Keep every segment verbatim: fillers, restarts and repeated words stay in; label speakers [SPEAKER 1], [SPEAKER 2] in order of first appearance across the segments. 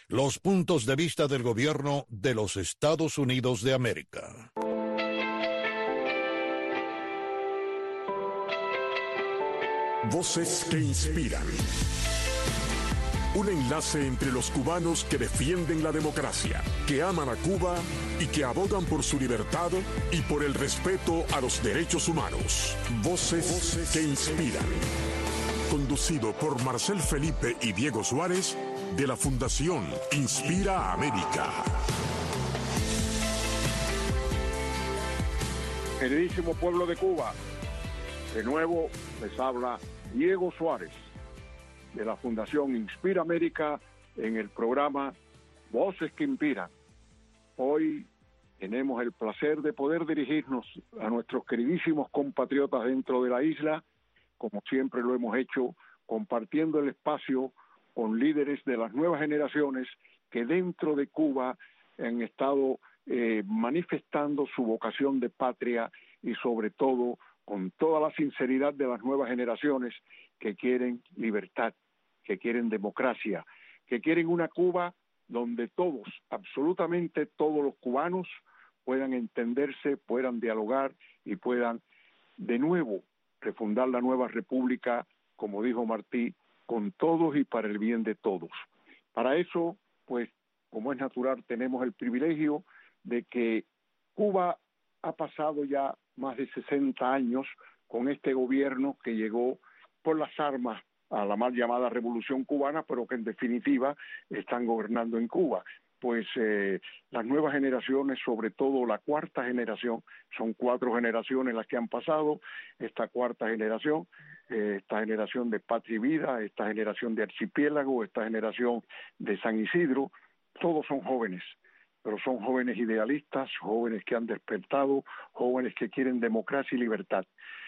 [SPEAKER 1] los puntos de vista del gobierno de los Estados Unidos de América.
[SPEAKER 2] Voces que inspiran. Un enlace entre los cubanos que defienden la democracia, que aman a Cuba y que abogan por su libertad y por el respeto a los derechos humanos. Voces, Voces que inspiran. Conducido por Marcel Felipe y Diego Suárez, de la Fundación Inspira América.
[SPEAKER 3] Queridísimo pueblo de Cuba, de nuevo les habla Diego Suárez, de la Fundación Inspira América, en el programa Voces que Inspiran. Hoy tenemos el placer de poder dirigirnos a nuestros queridísimos compatriotas dentro de la isla, como siempre lo hemos hecho, compartiendo el espacio con líderes de las nuevas generaciones que dentro de Cuba han estado eh, manifestando su vocación de patria y sobre todo con toda la sinceridad de las nuevas generaciones que quieren libertad, que quieren democracia, que quieren una Cuba donde todos, absolutamente todos los cubanos puedan entenderse, puedan dialogar y puedan de nuevo refundar la nueva república, como dijo Martí, con todos y para el bien de todos. Para eso, pues, como es natural, tenemos el privilegio de que Cuba ha pasado ya más de sesenta años con este gobierno que llegó por las armas a la mal llamada Revolución Cubana, pero que en definitiva están gobernando en Cuba. Pues eh, las nuevas generaciones, sobre todo la cuarta generación, son cuatro generaciones las que han pasado, esta cuarta generación, eh, esta generación de Patria y Vida, esta generación de Archipiélago, esta generación de San Isidro, todos son jóvenes, pero son jóvenes idealistas, jóvenes que han despertado, jóvenes que quieren democracia y libertad.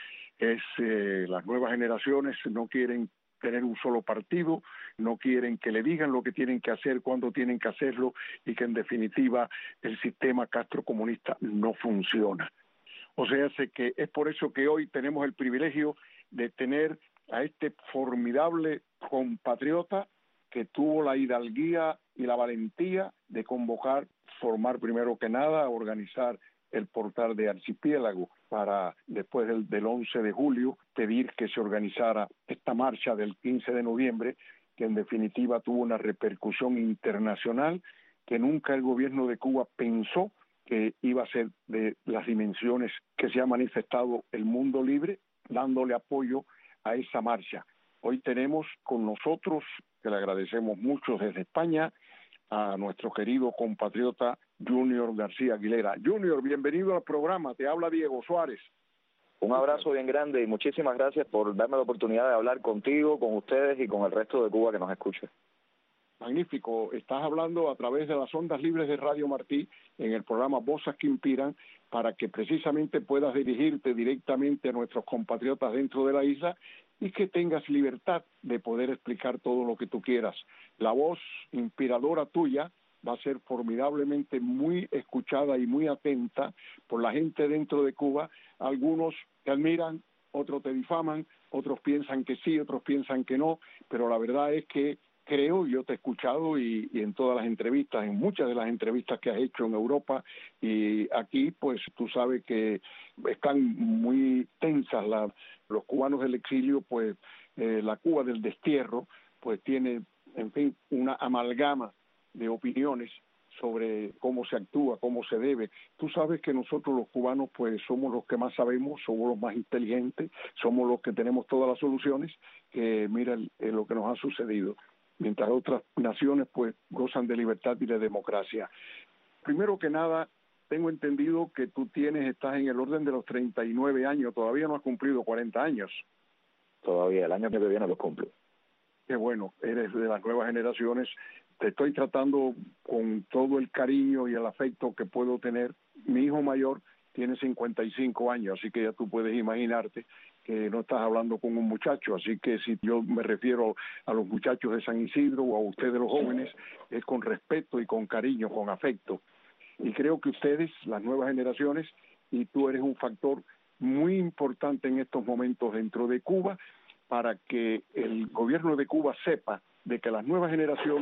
[SPEAKER 3] Es eh, las nuevas generaciones no quieren tener un solo partido, no quieren que le digan lo que tienen que hacer, cuándo tienen que hacerlo, y que en definitiva el sistema castrocomunista no funciona. O sea, sé que es por eso que hoy tenemos el privilegio de tener a este formidable compatriota que tuvo la hidalguía y la valentía de convocar, formar primero que nada, organizar el portal de Archipiélago para después del, del once de julio pedir que se organizara esta marcha del quince de noviembre, que en definitiva tuvo una repercusión internacional que nunca el gobierno de Cuba pensó que iba a ser de las dimensiones que se ha manifestado el mundo libre, dándole apoyo a esa marcha. Hoy tenemos con nosotros, que le agradecemos mucho desde España, a nuestro querido compatriota Junior García Aguilera. Junior, bienvenido al programa, te habla Diego Suárez.
[SPEAKER 4] Un abrazo bien grande y muchísimas gracias por darme la oportunidad de hablar contigo, con ustedes y con el resto de Cuba que nos escuche.
[SPEAKER 3] Magnífico, estás hablando a través de las ondas libres de Radio Martí en el programa Voces que Inspiran, para que precisamente puedas dirigirte directamente a nuestros compatriotas dentro de la isla y que tengas libertad de poder explicar todo lo que tú quieras. La voz inspiradora tuya va a ser formidablemente muy escuchada y muy atenta por la gente dentro de Cuba. Algunos te admiran, otros te difaman, otros piensan que sí, otros piensan que no, pero la verdad es que creo, yo te he escuchado y, y en todas las entrevistas, en muchas de las entrevistas que has hecho en Europa y aquí, pues tú sabes que están muy tensas la, los cubanos del exilio, pues eh, la Cuba del destierro, pues tiene, en fin, una amalgama de opiniones sobre cómo se actúa, cómo se debe. Tú sabes que nosotros los cubanos pues somos los que más sabemos, somos los más inteligentes, somos los que tenemos todas las soluciones, que mira el, el, lo que nos ha sucedido, mientras otras naciones pues gozan de libertad y de democracia. Primero que nada, tengo entendido que tú tienes, estás en el orden de los treinta y nueve años, todavía no has cumplido cuarenta años.
[SPEAKER 4] Todavía, el año que viene los cumplo.
[SPEAKER 3] Qué bueno, eres de las nuevas generaciones. Te estoy tratando con todo el cariño y el afecto que puedo tener. Mi hijo mayor tiene cincuenta y cinco años, así que ya tú puedes imaginarte que no estás hablando con un muchacho, así que si yo me refiero a los muchachos de San Isidro o a ustedes los jóvenes, es con respeto y con cariño, con afecto. Y creo que ustedes, las nuevas generaciones, y tú eres un factor muy importante en estos momentos dentro de Cuba, para que el gobierno de Cuba sepa de que las nuevas generaciones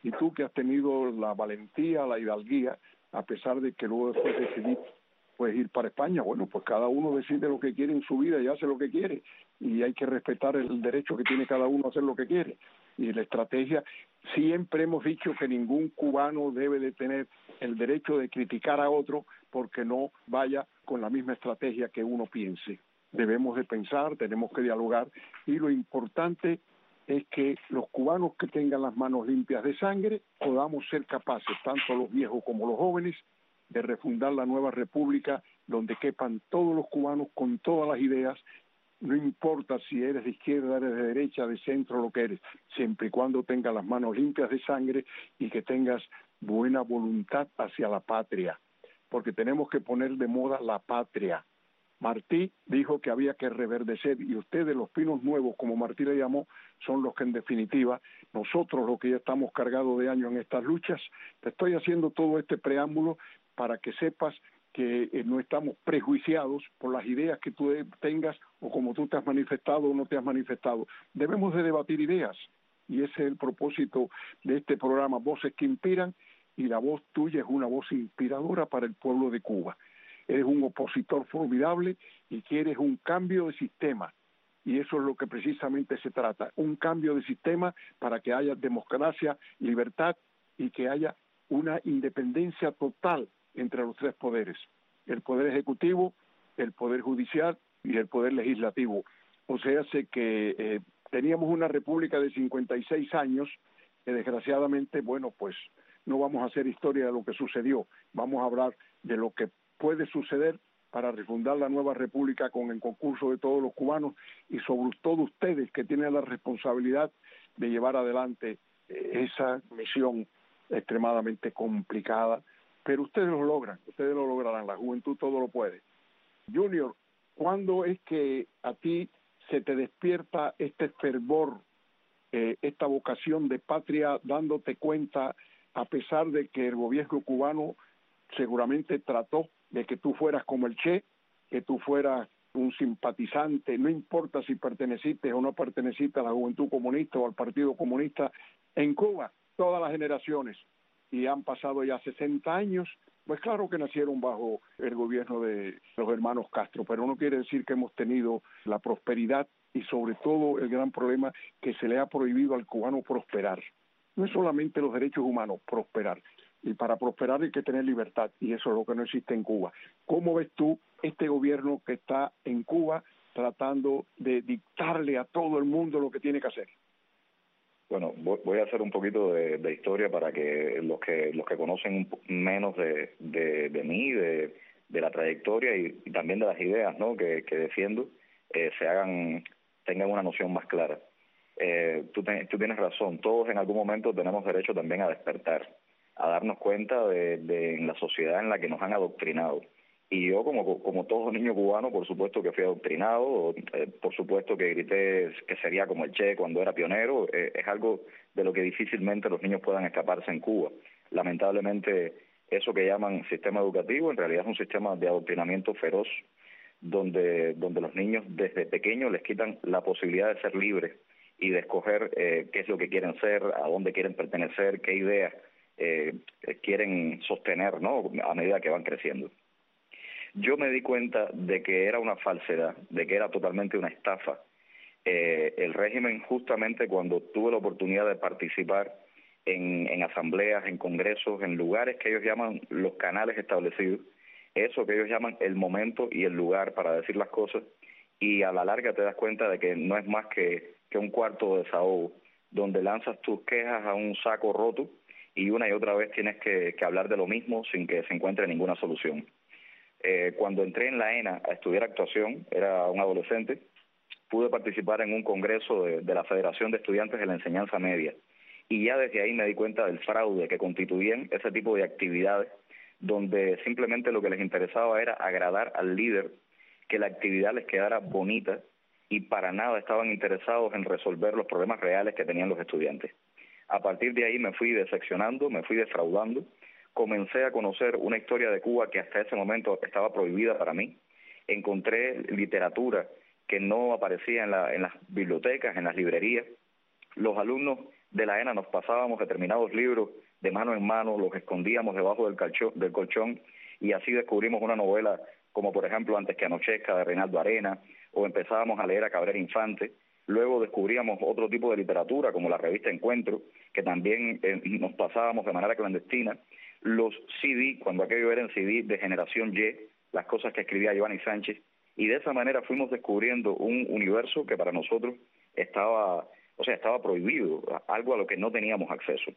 [SPEAKER 3] y tú que has tenido la valentía, la hidalguía, a pesar de que luego después decidí pues ir para España. Bueno, pues cada uno decide lo que quiere en su vida y hace lo que quiere, y hay que respetar el derecho que tiene cada uno a hacer lo que quiere. Y la estrategia, siempre hemos dicho que ningún cubano debe de tener el derecho de criticar a otro porque no vaya con la misma estrategia que uno piense. Debemos de pensar, tenemos que dialogar, y lo importante es que los cubanos que tengan las manos limpias de sangre podamos ser capaces, tanto los viejos como los jóvenes, de refundar la nueva república donde quepan todos los cubanos con todas las ideas, no importa si eres de izquierda, eres de derecha, de centro, lo que eres, siempre y cuando tengas las manos limpias de sangre y que tengas buena voluntad hacia la patria, porque tenemos que poner de moda la patria. Martí dijo que había que reverdecer, y ustedes, los pinos nuevos, como Martí le llamó, son los que en definitiva, nosotros los que ya estamos cargados de años en estas luchas, te estoy haciendo todo este preámbulo para que sepas que eh, no estamos prejuiciados por las ideas que tú tengas o como tú te has manifestado o no te has manifestado. Debemos de debatir ideas, y ese es el propósito de este programa, Voces que Inspiran, y la voz tuya es una voz inspiradora para el pueblo de Cuba. Eres un opositor formidable y quieres un cambio de sistema, y eso es lo que precisamente se trata, un cambio de sistema para que haya democracia, libertad y que haya una independencia total entre los tres poderes, el poder ejecutivo, el poder judicial y el poder legislativo. O sea, sé que eh, teníamos una república de cincuenta y seis años que desgraciadamente, bueno, pues no vamos a hacer historia de lo que sucedió, vamos a hablar de lo que puede suceder para refundar la nueva república con el concurso de todos los cubanos y sobre todo ustedes que tienen la responsabilidad de llevar adelante eh, esa misión extremadamente complicada, pero ustedes lo logran, ustedes lo lograrán, la juventud todo lo puede. Junior, ¿cuándo es que a ti se te despierta este fervor, eh, esta vocación de patria, dándote cuenta, a pesar de que el gobierno cubano seguramente trató de que tú fueras como el Che, que tú fueras un simpatizante, no importa si perteneciste o no perteneciste a la Juventud Comunista o al Partido Comunista en Cuba, todas las generaciones, y han pasado ya sesenta años, pues claro que nacieron bajo el gobierno de los hermanos Castro, pero no quiere decir que hemos tenido la prosperidad y sobre todo el gran problema que se le ha prohibido al cubano prosperar. No es solamente los derechos humanos, prosperar. Y para prosperar hay que tener libertad, y eso es lo que no existe en Cuba. ¿Cómo ves tú este gobierno que está en Cuba tratando de dictarle a todo el mundo lo que tiene que hacer?
[SPEAKER 4] Bueno, voy a hacer un poquito de, de historia para que los que los que conocen menos de, de, de mí, de, de la trayectoria y, y también de las ideas, ¿no?, que, que defiendo, eh, se hagan tengan una noción más clara. Eh, tú, te, tú tienes razón, todos en algún momento tenemos derecho también a despertar, a darnos cuenta de, de la sociedad en la que nos han adoctrinado. Y yo, como como todo niño cubano, por supuesto que fui adoctrinado, eh, por supuesto que grité que sería como el Che cuando era pionero, eh, es algo de lo que difícilmente los niños puedan escaparse en Cuba. Lamentablemente, eso que llaman sistema educativo, en realidad es un sistema de adoctrinamiento feroz, donde donde los niños desde pequeños les quitan la posibilidad de ser libres y de escoger eh, qué es lo que quieren ser, a dónde quieren pertenecer, qué ideas eh, quieren sostener, ¿no?, a medida que van creciendo. Yo me di cuenta de que era una falsedad, de que era totalmente una estafa. Eh, el régimen, justamente cuando tuve la oportunidad de participar en, en asambleas, en congresos, en lugares que ellos llaman los canales establecidos, eso que ellos llaman el momento y el lugar para decir las cosas, y a la larga te das cuenta de que no es más que, que un cuarto de desahogo, donde lanzas tus quejas a un saco roto y una y otra vez tienes que, que hablar de lo mismo sin que se encuentre ninguna solución. Eh, cuando entré en la ENA a estudiar actuación, era un adolescente, pude participar en un congreso de, de la Federación de Estudiantes de la Enseñanza Media, y ya desde ahí me di cuenta del fraude que constituían ese tipo de actividades, donde simplemente lo que les interesaba era agradar al líder, que la actividad les quedara bonita, y para nada estaban interesados en resolver los problemas reales que tenían los estudiantes. A partir de ahí me fui decepcionando, me fui defraudando, comencé a conocer una historia de Cuba que hasta ese momento estaba prohibida para mí. Encontré literatura que no aparecía en, la, en las bibliotecas, en las librerías. Los alumnos de la ENA nos pasábamos determinados libros de mano en mano, los escondíamos debajo del colchón, del colchón y así descubrimos una novela como por ejemplo Antes que anochezca de Reinaldo Arena, o empezábamos a leer a Cabrera Infante. Luego descubríamos otro tipo de literatura como la revista Encuentro, que también eh, nos pasábamos de manera clandestina. Los C D, cuando aquello era en C D de Generación Y, las cosas que escribía Giovanni Sánchez, y de esa manera fuimos descubriendo un universo que para nosotros estaba, o sea, estaba prohibido, algo a lo que no teníamos acceso.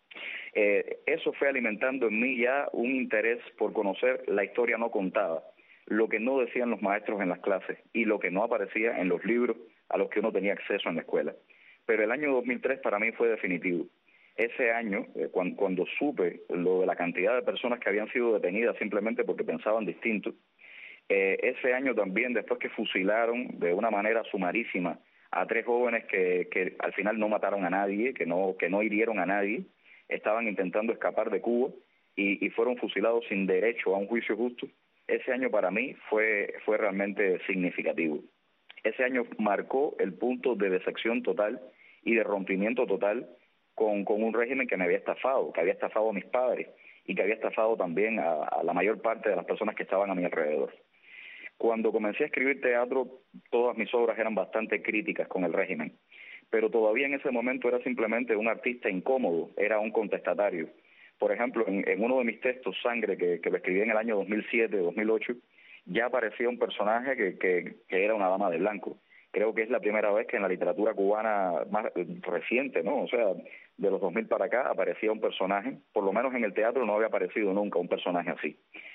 [SPEAKER 4] Eh, eso fue alimentando en mí ya un interés por conocer la historia no contada, lo que no decían los maestros en las clases y lo que no aparecía en los libros a los que uno tenía acceso en la escuela. Pero el año dos mil tres para mí fue definitivo. Ese año, eh, cuando, cuando supe lo de la cantidad de personas que habían sido detenidas simplemente porque pensaban distinto, eh, ese año también, después que fusilaron de una manera sumarísima a tres jóvenes que, que al final no mataron a nadie, que no, que no hirieron a nadie, estaban intentando escapar de Cuba y, y fueron fusilados sin derecho a un juicio justo, ese año para mí fue, fue realmente significativo. Ese año marcó el punto de decepción total y de rompimiento total con, con un régimen que me había estafado, que había estafado a mis padres y que había estafado también a, a la mayor parte de las personas que estaban a mi alrededor. Cuando comencé a escribir teatro, todas mis obras eran bastante críticas con el régimen, pero todavía en ese momento era simplemente un artista incómodo, era un contestatario. Por ejemplo, en, en uno de mis textos, Sangre, que, que lo escribí en el año dos mil siete, dos mil ocho, ya aparecía un personaje que, que, que era una dama de blanco. Creo que es la primera vez que en la literatura cubana más reciente, ¿no? O sea, de los dos mil para acá aparecía un personaje, por lo menos en el teatro no había aparecido nunca un personaje así.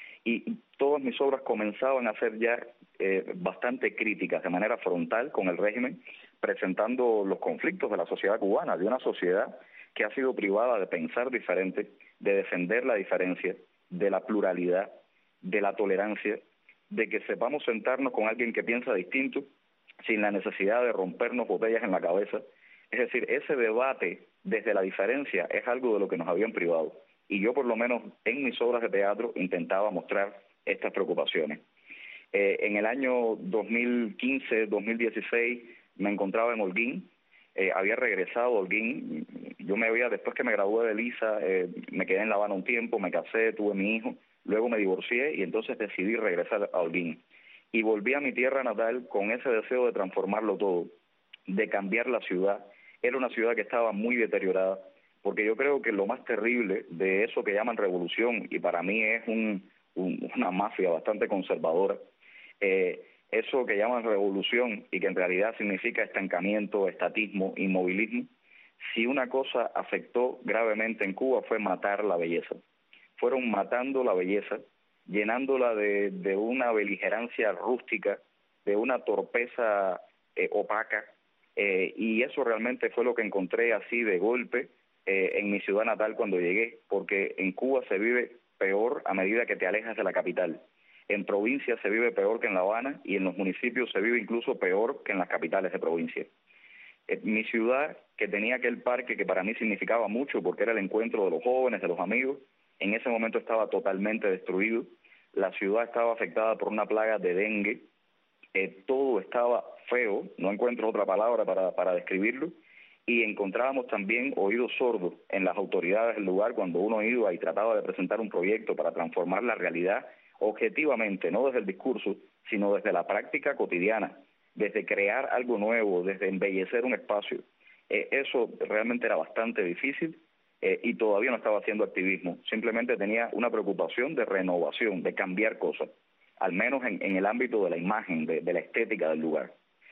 [SPEAKER 4] Y todas mis obras comenzaban a ser ya eh, bastante críticas, de manera frontal con el régimen, presentando los conflictos de la sociedad cubana, de una sociedad que ha sido privada de pensar diferente, de defender la diferencia, de la pluralidad, de la tolerancia, de que sepamos sentarnos con alguien que piensa distinto sin la necesidad de rompernos botellas en la cabeza. Es decir, ese debate desde la diferencia es algo de lo que nos habían privado. Y yo, por lo menos, en mis obras de teatro intentaba mostrar estas preocupaciones. Eh, en el año dos mil quince, dos mil dieciséis me encontraba en Holguín, eh, había regresado a Holguín. Yo me había, después que me gradué de Lisa, eh, me quedé en La Habana un tiempo, me casé, tuve mi hijo, luego me divorcié y entonces decidí regresar a Holguín. Y volví a mi tierra natal con ese deseo de transformarlo todo, de cambiar la ciudad. Era una ciudad que estaba muy deteriorada, porque yo creo que lo más terrible de eso que llaman revolución, y para mí es un, un, una mafia bastante conservadora, eh, eso que llaman revolución y que en realidad significa estancamiento, estatismo, inmovilismo, si una cosa afectó gravemente en Cuba fue matar la belleza. Fueron matando la belleza, llenándola de, de una beligerancia rústica, de una torpeza eh, opaca, eh, y eso realmente fue lo que encontré así de golpe eh, en mi ciudad natal cuando llegué, porque en Cuba se vive peor a medida que te alejas de la capital. En provincia se vive peor que en La Habana y en los municipios se vive incluso peor que en las capitales de provincia. Eh, mi ciudad, que tenía aquel parque que para mí significaba mucho porque era el encuentro de los jóvenes, de los amigos, en ese momento estaba totalmente destruido. La ciudad estaba afectada por una plaga de dengue, eh, todo estaba feo, no encuentro otra palabra para, para describirlo, y encontrábamos también oídos sordos en las autoridades del lugar cuando uno iba y trataba de presentar un proyecto para transformar la realidad objetivamente, no desde el discurso, sino desde la práctica cotidiana, desde crear algo nuevo, desde embellecer un espacio. Eh, eso realmente era bastante difícil. Eh, y todavía no estaba haciendo activismo, simplemente tenía una preocupación de renovación, de cambiar cosas, al menos en, en el ámbito de la imagen, de, de la estética del lugar.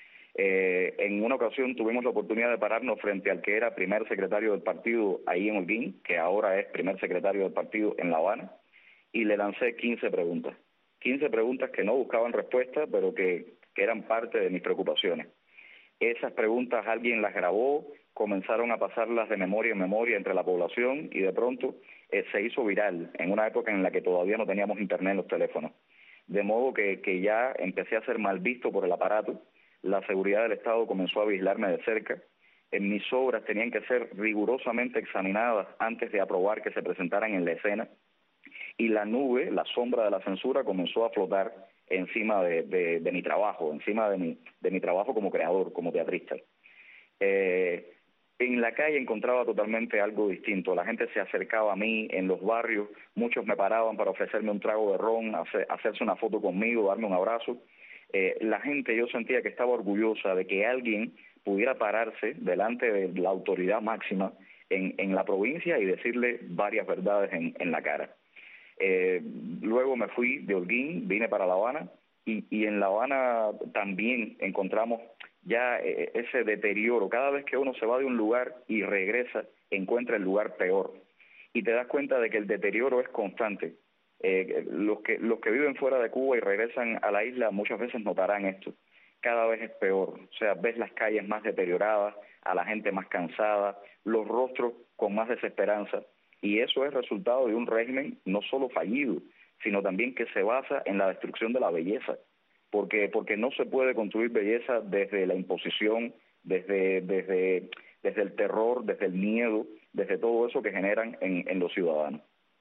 [SPEAKER 4] Eh, en una ocasión tuvimos la oportunidad de pararnos frente al que era primer secretario del partido ahí en Holguín, que ahora es primer secretario del partido en La Habana, y le lancé quince preguntas. quince preguntas que no buscaban respuesta, pero que, que eran parte de mis preocupaciones. Esas preguntas alguien las grabó, comenzaron a pasarlas de memoria en memoria entre la población y de pronto eh, se hizo viral en una época en la que todavía no teníamos internet en los teléfonos. De modo que, que ya empecé a ser mal visto por el aparato, la seguridad del Estado comenzó a vigilarme de cerca, en mis obras tenían que ser rigurosamente examinadas antes de aprobar que se presentaran en la escena, y la nube, la sombra de la censura comenzó a flotar encima de, de, de mi trabajo, encima de mi, de mi trabajo como creador, como teatrista. Eh, en la calle encontraba totalmente algo distinto. La gente se acercaba a mí en los barrios, muchos me paraban para ofrecerme un trago de ron, hacer, hacerse una foto conmigo, darme un abrazo. Eh, la gente, yo sentía que estaba orgullosa de que alguien pudiera pararse delante de la autoridad máxima en, en la provincia y decirle varias verdades en, en la cara. Eh, luego me fui de Holguín, vine para La Habana, y, y en La Habana también encontramos ya eh, ese deterioro. Cada vez que uno se va de un lugar y regresa, encuentra el lugar peor. Y te das cuenta de que el deterioro es constante. Eh, los que los que viven fuera de Cuba y regresan a la isla muchas veces notarán esto. Cada vez es peor. O sea, ves las calles más deterioradas, a la gente más cansada, los rostros con más desesperanza. Y eso es resultado de un régimen no solo fallido, sino también que se basa en la destrucción de la belleza. Porque, porque no se puede construir belleza desde la imposición, desde, desde, desde el terror, desde el miedo, desde todo eso que generan en, en los ciudadanos.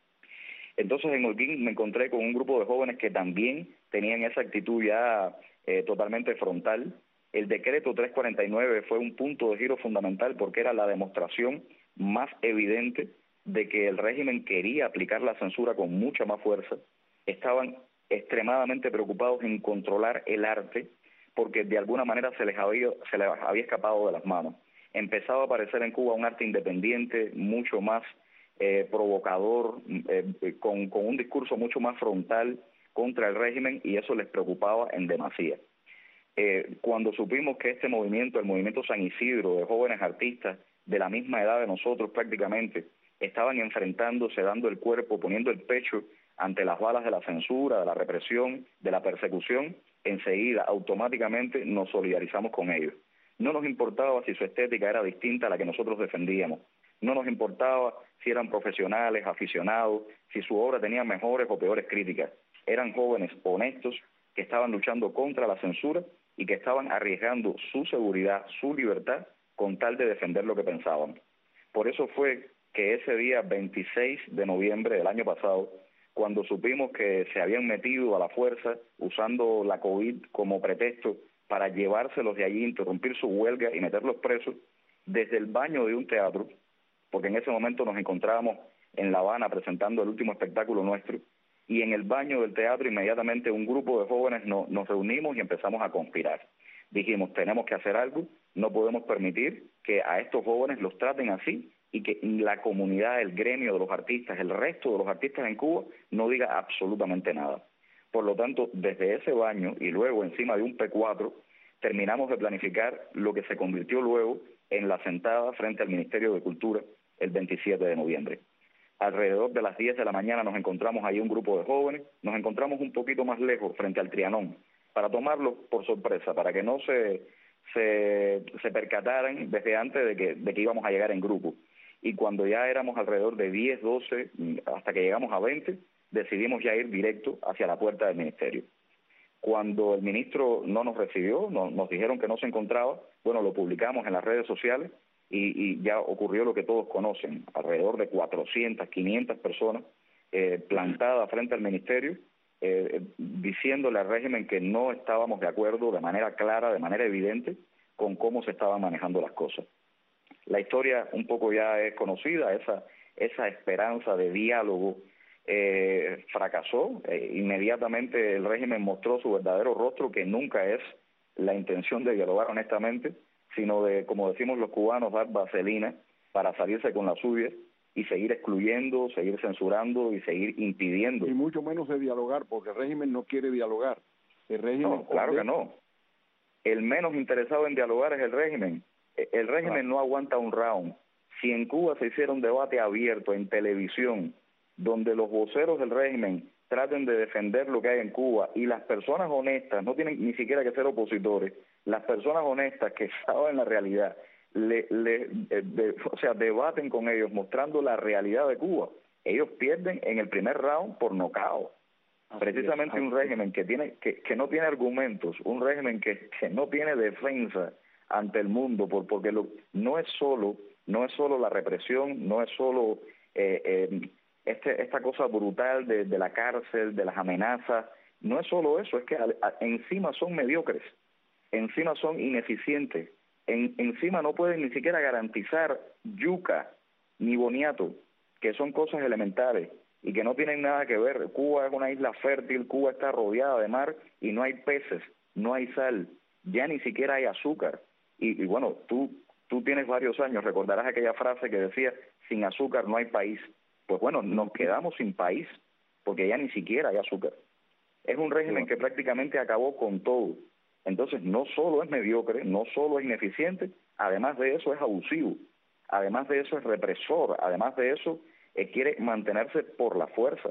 [SPEAKER 4] Entonces en Holguín me encontré con un grupo de jóvenes que también tenían esa actitud ya eh, totalmente frontal. El decreto trescientos cuarenta y nueve fue un punto de giro fundamental porque era la demostración más evidente de que el régimen quería aplicar la censura con mucha más fuerza. Estaban extremadamente preocupados en controlar el arte porque de alguna manera se les había, se les había escapado de las manos. Empezaba a aparecer en Cuba un arte independiente mucho más eh, provocador, eh, con, con un discurso mucho más frontal contra el régimen, y eso les preocupaba en demasía. Eh, cuando supimos que este movimiento, el movimiento San Isidro, de jóvenes artistas de la misma edad de nosotros prácticamente, estaban enfrentándose, dando el cuerpo, poniendo el pecho ante las balas de la censura, de la represión, de la persecución, enseguida, automáticamente nos solidarizamos con ellos. No nos importaba si su estética era distinta a la que nosotros defendíamos. No nos importaba si eran profesionales, aficionados, si su obra tenía mejores o peores críticas. Eran jóvenes honestos que estaban luchando contra la censura y que estaban arriesgando su seguridad, su libertad, con tal de defender lo que pensaban. Por eso fue que ese día veintiséis de noviembre del año pasado, cuando supimos que se habían metido a la fuerza usando la COVID como pretexto para llevárselos de allí, interrumpir su huelga y meterlos presos, desde el baño de un teatro, porque en ese momento nos encontrábamos en La Habana presentando el último espectáculo nuestro, y en el baño del teatro inmediatamente un grupo de jóvenes no, nos reunimos y empezamos a conspirar. Dijimos, tenemos que hacer algo, no podemos permitir que a estos jóvenes los traten así y que la comunidad, el gremio de los artistas, el resto de los artistas en Cuba no diga absolutamente nada. Por lo tanto, desde ese baño y luego encima de un P cuatro, terminamos de planificar lo que se convirtió luego en la sentada frente al Ministerio de Cultura el veintisiete de noviembre. Alrededor de las diez de la mañana nos encontramos ahí un grupo de jóvenes, nos encontramos un poquito más lejos frente al Trianón, para tomarlos por sorpresa, para que no se, se, se percataran desde antes de que, de que íbamos a llegar en grupo. Y cuando ya éramos alrededor de diez, doce, hasta que llegamos a veinte, decidimos ya ir directo hacia la puerta del ministerio. Cuando el ministro no nos recibió, no, nos dijeron que no se encontraba, bueno, lo publicamos en las redes sociales y, y ya ocurrió lo que todos conocen, alrededor de cuatrocientas, quinientas personas eh, plantadas frente al ministerio, eh, diciéndole al régimen que no estábamos de acuerdo de manera clara, de manera evidente, con cómo se estaban manejando las cosas. La historia un poco ya es conocida, esa, esa esperanza de diálogo eh, fracasó. Eh, inmediatamente el régimen mostró su verdadero rostro, que nunca es la intención de dialogar honestamente, sino de, como decimos los cubanos, dar vaselina para salirse con la suya y seguir excluyendo, seguir censurando y seguir impidiendo.
[SPEAKER 3] Y mucho menos de dialogar, porque el régimen no quiere dialogar. El régimen
[SPEAKER 4] no, claro que no. El menos interesado en dialogar es el régimen. El régimen no aguanta un round. Si en Cuba se hiciera un debate abierto en televisión, donde los voceros del régimen traten de defender lo que hay en Cuba, y las personas honestas, no tienen ni siquiera que ser opositores, las personas honestas que saben la realidad, le, le, de, de, o sea, debaten con ellos mostrando la realidad de Cuba, ellos pierden en el primer round por nocaut. Precisamente un régimen que tiene que, que no tiene argumentos, un régimen que, que no tiene defensa ante el mundo, por, porque lo, no es solo no es solo la represión, no es solo eh, eh, este, esta cosa brutal de, de la cárcel, de las amenazas, no es solo eso, es que a, a, encima son mediocres, encima son ineficientes, En, encima no pueden ni siquiera garantizar yuca ni boniato, que son cosas elementales y que no tienen nada que ver. Cuba es una isla fértil, Cuba está rodeada de mar y no hay peces, no hay sal, ya ni siquiera hay azúcar. Y, y bueno, tú, tú tienes varios años, recordarás aquella frase que decía, sin azúcar no hay país. Pues bueno, nos quedamos sin país, porque ya ni siquiera hay azúcar. Es un régimen que prácticamente acabó con todo. Entonces, no solo es mediocre, no solo es ineficiente, además de eso es abusivo, además de eso es represor, además de eso eh, quiere mantenerse por la fuerza.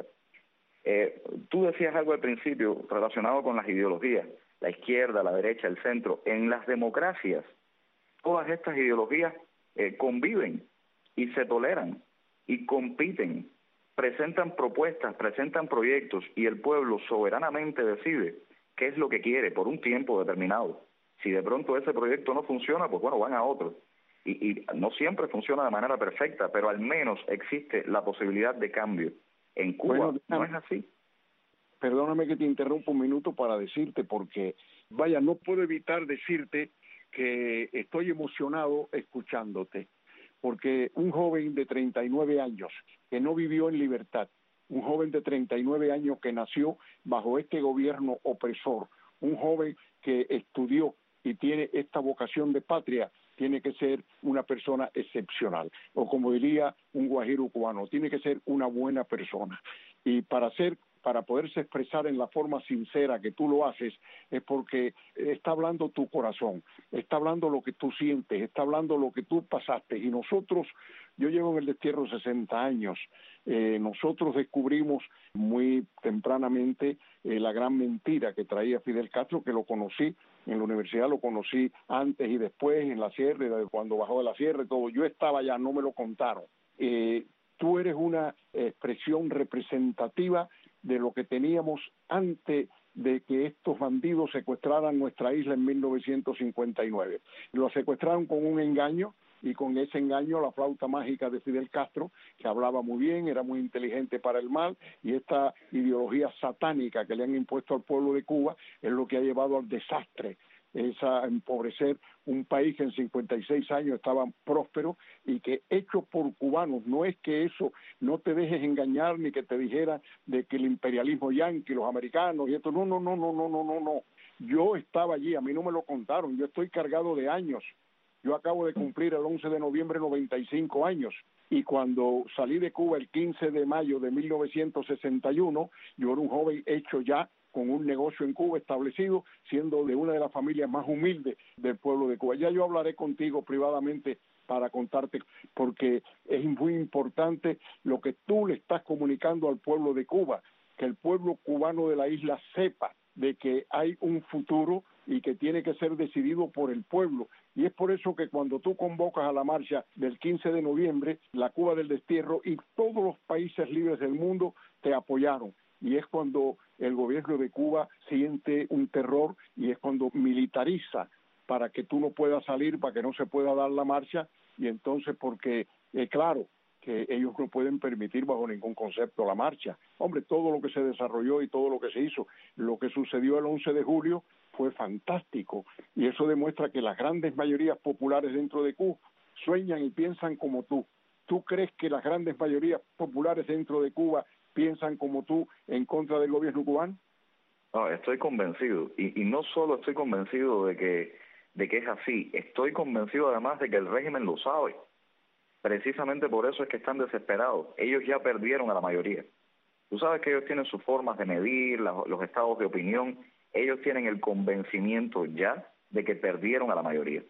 [SPEAKER 4] Eh, tú decías algo al principio relacionado con las ideologías, la izquierda, la derecha, el centro. En las democracias, todas estas ideologías eh, conviven y se toleran y compiten, presentan propuestas, presentan proyectos y el pueblo soberanamente decide qué es lo que quiere por un tiempo determinado. Si de pronto ese proyecto no funciona, pues bueno, van a otro. Y, y no siempre funciona de manera perfecta, pero al menos existe la posibilidad de cambio. En Cuba bueno, no es así.
[SPEAKER 3] Perdóname que te interrumpa un minuto para decirte, porque, vaya, no puedo evitar decirte que estoy emocionado escuchándote, porque un joven de treinta y nueve años que no vivió en libertad, un joven de treinta y nueve años que nació bajo este gobierno opresor, un joven que estudió y tiene esta vocación de patria, tiene que ser una persona excepcional, o como diría un guajiro cubano, tiene que ser una buena persona. Y para ser para poderse expresar en la forma sincera que tú lo haces, es porque está hablando tu corazón, está hablando lo que tú sientes, está hablando lo que tú pasaste. Y nosotros, yo llevo en el destierro sesenta años, eh, nosotros descubrimos muy tempranamente eh, la gran mentira que traía Fidel Castro, que lo conocí en la universidad, lo conocí antes y después, en la sierra, cuando bajó de la sierra y todo. Yo estaba allá, no me lo contaron. Eh, tú eres una expresión representativa de lo que teníamos antes de que estos bandidos secuestraran nuestra isla en mil novecientos cincuenta y nueve. Lo secuestraron con un engaño, y con ese engaño la flauta mágica de Fidel Castro, que hablaba muy bien, era muy inteligente para el mal, y esta ideología satánica que le han impuesto al pueblo de Cuba es lo que ha llevado al desastre, es a empobrecer un país que en cincuenta y seis años estaba próspero y que hecho por cubanos. No es que eso, no te dejes engañar ni que te dijera de que el imperialismo yanqui, los americanos y esto, no, no, no, no, no, no, no, no. Yo estaba allí, a mí no me lo contaron, yo estoy cargado de años. Yo acabo de cumplir el once de noviembre noventa y cinco años, y cuando salí de Cuba el quince de mayo de mil novecientos sesenta y uno, yo era un joven hecho ya con un negocio en Cuba establecido, siendo de una de las familias más humildes del pueblo de Cuba. Ya yo hablaré contigo privadamente para contarte, porque es muy importante lo que tú le estás comunicando al pueblo de Cuba, que el pueblo cubano de la isla sepa de que hay un futuro y que tiene que ser decidido por el pueblo. Y es por eso que cuando tú convocas a la marcha del quince de noviembre, la Cuba del destierro y todos los países libres del mundo te apoyaron. Y es cuando el gobierno de Cuba siente un terror y es cuando militariza para que tú no puedas salir, para que no se pueda dar la marcha, y entonces porque, eh, claro, que ellos no pueden permitir bajo ningún concepto la marcha. Hombre, todo lo que se desarrolló y todo lo que se hizo, lo que sucedió el once de julio fue fantástico, y eso demuestra que las grandes mayorías populares dentro de Cuba sueñan y piensan como tú. ¿Tú crees que las grandes mayorías populares dentro de Cuba piensan como tú en contra del gobierno cubano?
[SPEAKER 4] No, estoy convencido, y, y no solo estoy convencido de que, de que es así, estoy convencido además de que el régimen lo sabe. Precisamente por eso es que están desesperados. Ellos ya perdieron a la mayoría. Tú sabes que ellos tienen sus formas de medir, la, los estados de opinión. Ellos tienen el convencimiento ya de que perdieron a la mayoría.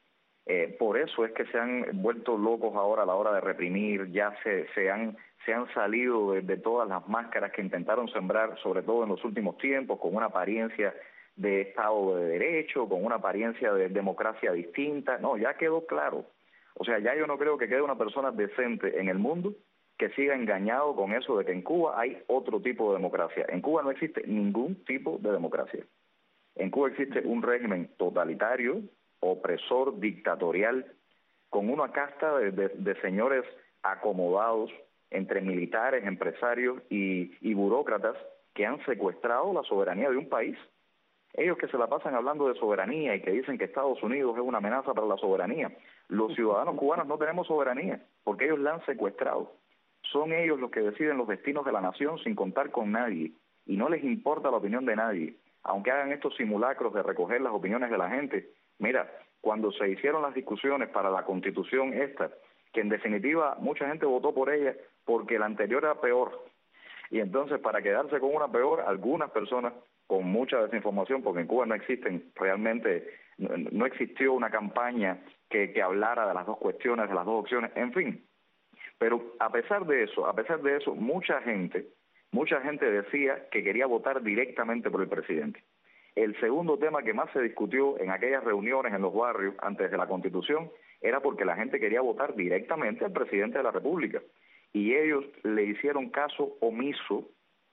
[SPEAKER 4] Eh, por eso es que se han vuelto locos ahora a la hora de reprimir, ya se, se, han, se han salido de, de todas las máscaras que intentaron sembrar, sobre todo en los últimos tiempos, con una apariencia de Estado de Derecho, con una apariencia de democracia distinta. No, ya quedó claro. O sea, ya yo no creo que quede una persona decente en el mundo que siga engañado con eso de que en Cuba hay otro tipo de democracia. En Cuba no existe ningún tipo de democracia. En Cuba existe un régimen totalitario, opresor, dictatorial, con una casta de, de, de señores acomodados entre militares, empresarios y, y burócratas que han secuestrado la soberanía de un país. Ellos que se la pasan hablando de soberanía y que dicen que Estados Unidos es una amenaza para la soberanía. Los ciudadanos cubanos no tenemos soberanía porque ellos la han secuestrado. Son ellos los que deciden los destinos de la nación sin contar con nadie y no les importa la opinión de nadie. Aunque hagan estos simulacros de recoger las opiniones de la gente. Mira, cuando se hicieron las discusiones para la Constitución esta, que en definitiva mucha gente votó por ella porque la anterior era peor. Y entonces para quedarse con una peor, algunas personas con mucha desinformación, porque en Cuba no existen realmente, no, no existió una campaña que, que hablara de las dos cuestiones, de las dos opciones, en fin. Pero a pesar de eso, a pesar de eso, mucha gente, mucha gente decía que quería votar directamente por el presidente. El segundo tema que más se discutió en aquellas reuniones en los barrios antes de la Constitución era porque la gente quería votar directamente al presidente de la República. Y ellos le hicieron caso omiso,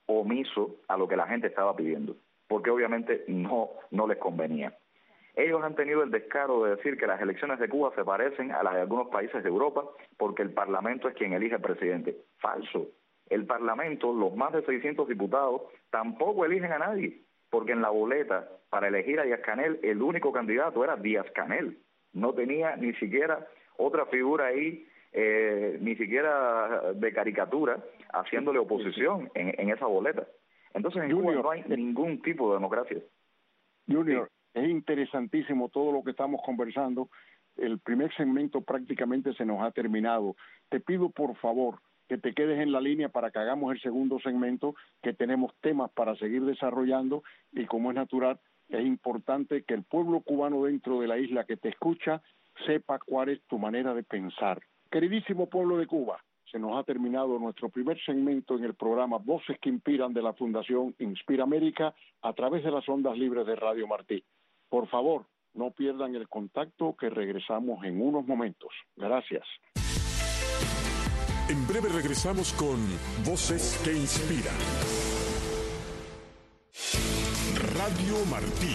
[SPEAKER 4] omiso a lo que la gente estaba pidiendo, porque obviamente no, no les convenía. Ellos han tenido el descaro de decir que las elecciones de Cuba se parecen a las de algunos países de Europa porque el Parlamento es quien elige al presidente. Falso. El Parlamento, los más de seiscientos diputados, tampoco eligen a nadie, porque en la boleta para elegir a Díaz-Canel el único candidato era Díaz-Canel. No tenía ni siquiera otra figura ahí, eh, ni siquiera de caricatura, haciéndole oposición en, en esa boleta. Entonces en Junior, Cuba no hay ningún tipo de democracia.
[SPEAKER 5] Junior, sí. Es interesantísimo todo lo que estamos conversando. El primer segmento prácticamente se nos ha terminado. Te pido por favor que te quedes en la línea para que hagamos el segundo segmento, que tenemos temas para seguir desarrollando y como es natural, es importante que el pueblo cubano dentro de la isla que te escucha sepa cuál es tu manera de pensar. Queridísimo pueblo de Cuba, se nos ha terminado nuestro primer segmento en el programa Voces que Inspiran de la Fundación Inspira América a través de las ondas libres de Radio Martí. Por favor, no pierdan el contacto que regresamos en unos momentos. Gracias.
[SPEAKER 2] En breve regresamos con Voces que Inspiran. Radio Martí.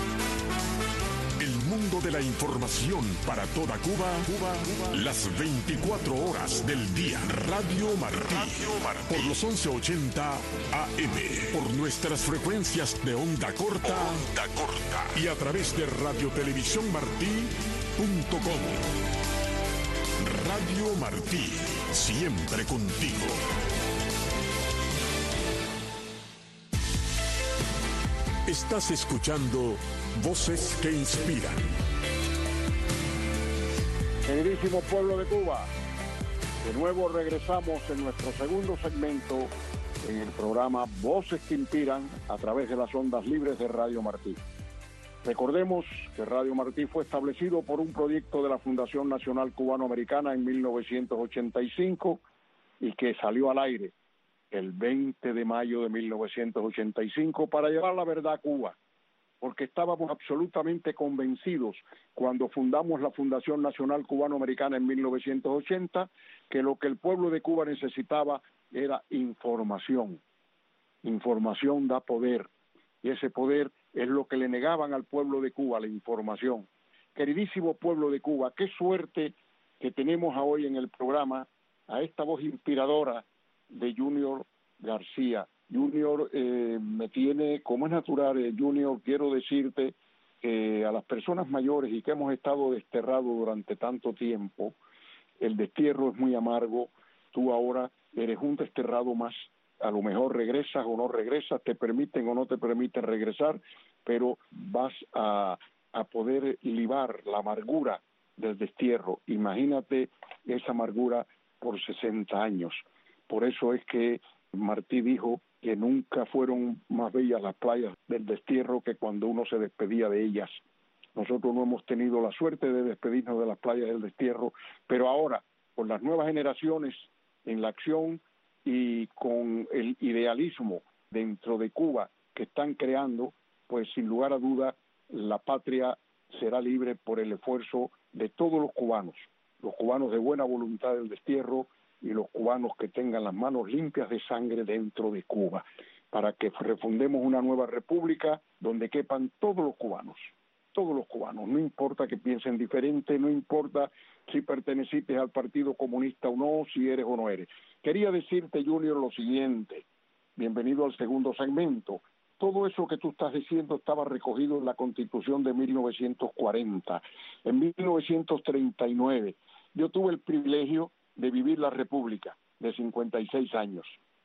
[SPEAKER 2] El mundo de la información para toda Cuba, Cuba, Cuba. Las veinticuatro horas del día. Radio Martí. Radio Martí. Por los once ochenta A M. Por nuestras frecuencias de onda corta. Onda corta. Y a través de radio televisión martí punto com. Radio Martí, siempre contigo. Estás escuchando Voces que Inspiran.
[SPEAKER 5] Queridísimo pueblo de Cuba, de nuevo regresamos en nuestro segundo segmento en el programa Voces que Inspiran a través de las ondas libres de Radio Martí. Recordemos que Radio Martí fue establecido por un proyecto de la Fundación Nacional Cubano-Americana en mil novecientos ochenta y cinco y que salió al aire el veinte de mayo de mil novecientos ochenta y cinco para llevar la verdad a Cuba, porque estábamos absolutamente convencidos cuando fundamos la Fundación Nacional Cubano-Americana en mil novecientos ochenta que lo que el pueblo de Cuba necesitaba era información. Información da poder, y ese poder es lo que le negaban al pueblo de Cuba, la información. Queridísimo pueblo de Cuba, qué suerte que tenemos hoy en el programa a esta voz inspiradora de Junior García. Junior, eh, me tiene, como es natural, eh, Junior, quiero decirte que a las personas mayores y que hemos estado desterrados durante tanto tiempo, el destierro es muy amargo. Tú ahora eres un desterrado más. A lo mejor regresas o no regresas, te permiten o no te permiten regresar, pero vas a, a poder libar la amargura del destierro. Imagínate esa amargura por sesenta años. Por eso es que Martí dijo que nunca fueron más bellas las playas del destierro que cuando uno se despedía de ellas. Nosotros no hemos tenido la suerte de despedirnos de las playas del destierro, pero ahora, con las nuevas generaciones en la acción y con el idealismo dentro de Cuba que están creando, pues sin lugar a duda la patria será libre por el esfuerzo de todos los cubanos, los cubanos de buena voluntad del destierro y los cubanos que tengan las manos limpias de sangre dentro de Cuba, para que refundemos una nueva república donde quepan todos los cubanos, todos los cubanos, no importa que piensen diferente, no importa si perteneciste al Partido Comunista o no, si eres o no eres. Quería decirte, Junior, lo siguiente, bienvenido al segundo segmento. todo eso que tú estás diciendo estaba recogido en la Constitución de mil novecientos cuarenta. En mil novecientos treinta y nueve yo tuve el privilegio de vivir la República de cincuenta y seis años.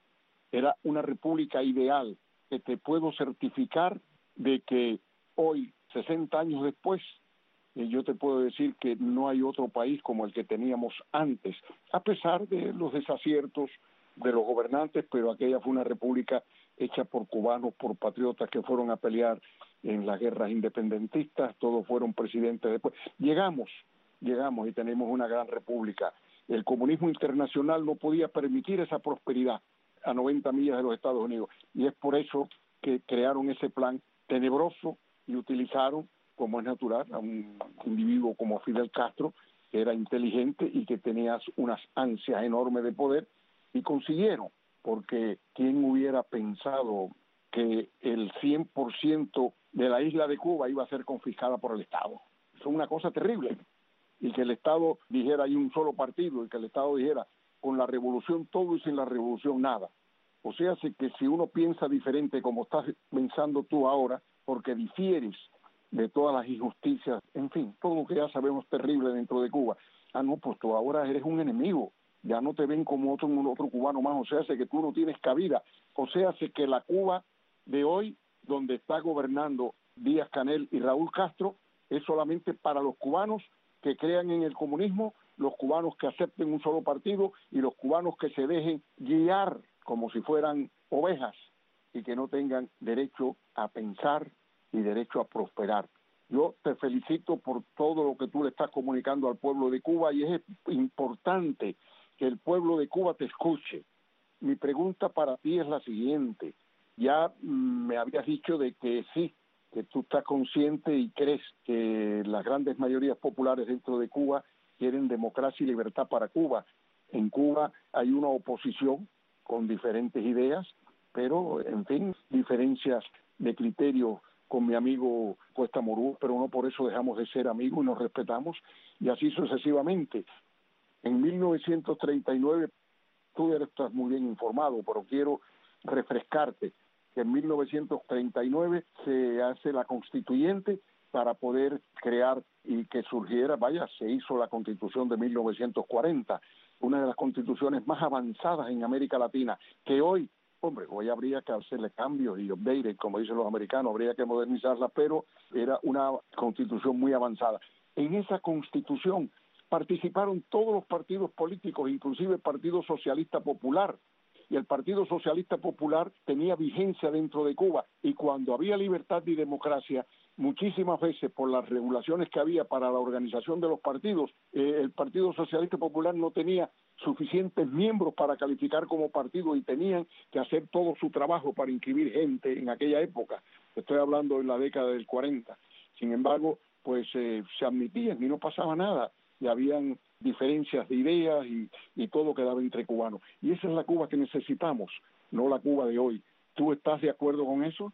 [SPEAKER 5] Era una república ideal que te puedo certificar de que hoy, sesenta años después, eh, yo te puedo decir que no hay otro país como el que teníamos antes, a pesar de los desaciertos de los gobernantes, pero aquella fue una república hecha por cubanos, por patriotas que fueron a pelear en las guerras independentistas, todos fueron presidentes después. Llegamos, llegamos y tenemos una gran república. El comunismo internacional no podía permitir esa prosperidad a noventa millas de los Estados Unidos, y es por eso que crearon ese plan tenebroso y utilizaron, como es natural, a un individuo como Fidel Castro, que era inteligente y que tenía unas ansias enormes de poder, y consiguieron, porque ¿quién hubiera pensado que el cien por ciento de la isla de Cuba iba a ser confiscada por el Estado? Eso es una cosa terrible. Y que el Estado dijera hay un solo partido, y que el Estado dijera con la revolución todo y sin la revolución nada. O sea, que si uno piensa diferente como estás pensando tú ahora, porque difieres de todas las injusticias, en fin, todo lo que ya sabemos terrible dentro de Cuba, ah, no, pues tú ahora eres un enemigo, ya no te ven como otro, otro cubano más, o sea, que tú no tienes cabida, o sea, que la Cuba de hoy, donde está gobernando Díaz-Canel y Raúl Castro, es solamente para los cubanos que crean en el comunismo, los cubanos que acepten un solo partido y los cubanos que se dejen guiar como si fueran ovejas y que no tengan derecho a pensar y derecho a prosperar. Yo te felicito por todo lo que tú le estás comunicando al pueblo de Cuba, y es importante que el pueblo de Cuba te escuche. Mi pregunta para ti es la siguiente. Ya mm, me habías dicho de que sí, que tú estás consciente y crees que las grandes mayorías populares dentro de Cuba quieren democracia y libertad para Cuba. En Cuba hay una oposición con diferentes ideas, pero, en fin, diferencias de criterio con mi amigo Cuesta Morú, pero no por eso dejamos de ser amigos y nos respetamos, y así sucesivamente. En mil novecientos treinta y nueve, tú estás muy bien informado, pero quiero refrescarte que en mil novecientos treinta y nueve se hace la constituyente para poder crear y que surgiera, vaya, se hizo la Constitución de mil novecientos cuarenta, una de las constituciones más avanzadas en América Latina, que hoy, hombre, hoy habría que hacerle cambios y update, como dicen los americanos, habría que modernizarla, pero era una constitución muy avanzada. En esa constitución participaron todos los partidos políticos, inclusive el Partido Socialista Popular, y el Partido Socialista Popular tenía vigencia dentro de Cuba, y cuando había libertad y democracia, muchísimas veces por las regulaciones que había para la organización de los partidos, eh, el Partido Socialista Popular no tenía suficientes miembros para calificar como partido y tenían que hacer todo su trabajo para inscribir gente en aquella época. Estoy hablando de la década del cuarenta. Sin embargo, pues eh, se admitían y no pasaba nada, y habían diferencias de ideas y, y todo quedaba entre cubanos. Y esa es la Cuba que necesitamos, no la Cuba de hoy. ¿Tú estás de acuerdo con eso?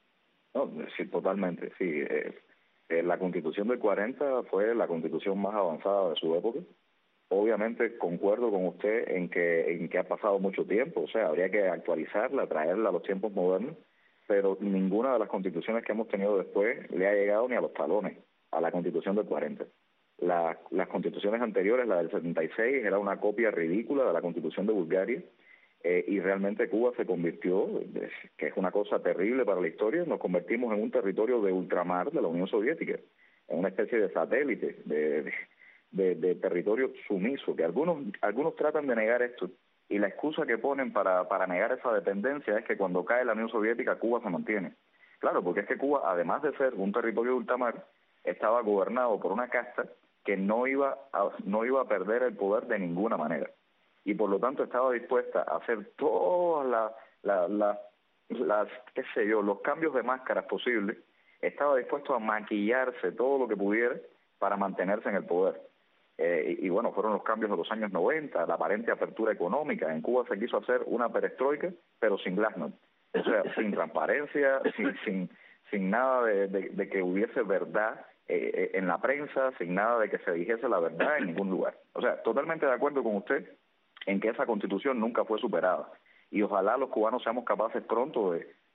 [SPEAKER 4] No, sí, totalmente, sí. Eh, eh, la Constitución del cuarenta fue la Constitución más avanzada de su época. Obviamente concuerdo con usted en que en que ha pasado mucho tiempo, o sea, habría que actualizarla, traerla a los tiempos modernos, pero ninguna de las constituciones que hemos tenido después le ha llegado ni a los talones a la Constitución del cuarenta. La, las constituciones anteriores, la del setenta y seis, era una copia ridícula de la Constitución de Bulgaria, eh, y realmente Cuba se convirtió, que es una cosa terrible para la historia, nos convertimos en un territorio de ultramar de la Unión Soviética, en una especie de satélite, de, de, de, de territorio sumiso, que algunos algunos tratan de negar esto, y la excusa que ponen para, para negar esa dependencia es que cuando cae la Unión Soviética, Cuba se mantiene. Claro, porque es que Cuba, además de ser un territorio de ultramar, estaba gobernado por una casta que no iba a, no iba a perder el poder de ninguna manera, y por lo tanto estaba dispuesta a hacer todas la, la, la, las, qué sé yo, los cambios de máscaras posibles, estaba dispuesto a maquillarse todo lo que pudiera para mantenerse en el poder. Eh, y, y bueno, fueron los cambios de los años noventa, la aparente apertura económica. En Cuba se quiso hacer una perestroika, pero sin glasnost, o sea, sin transparencia, sin, sin, sin nada de, de, de que hubiese verdad Eh, en la prensa, sin nada de que se dijese la verdad en ningún lugar. O sea, totalmente de acuerdo con usted en que esa Constitución nunca fue superada, y ojalá los cubanos seamos capaces pronto de,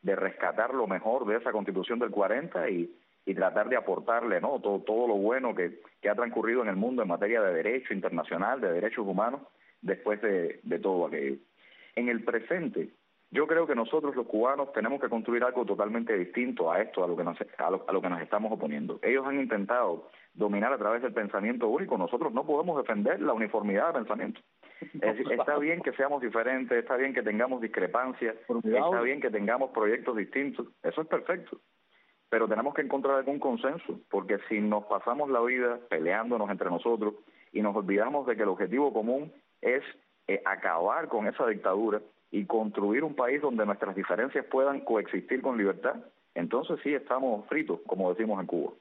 [SPEAKER 4] de rescatar lo mejor de esa Constitución del cuarenta y, y tratar de aportarle, ¿no?, todo, todo lo bueno que, que ha transcurrido en el mundo en materia de derecho internacional, de derechos humanos, después de, de todo aquello. En el presente, yo creo que nosotros los cubanos tenemos que construir algo totalmente distinto a esto, a lo que nos, a lo, a lo que nos estamos oponiendo. Ellos han intentado dominar a través del pensamiento único. Nosotros no podemos defender la uniformidad de pensamiento. Es decir, está bien que seamos diferentes, está bien que tengamos discrepancias, está bien que tengamos proyectos distintos, eso es perfecto. Pero tenemos que encontrar algún consenso, porque si nos pasamos la vida peleándonos entre nosotros y nos olvidamos de que el objetivo común es eh, acabar con esa dictadura y construir un país donde nuestras diferencias puedan coexistir con libertad, entonces sí estamos fritos, como decimos en Cuba.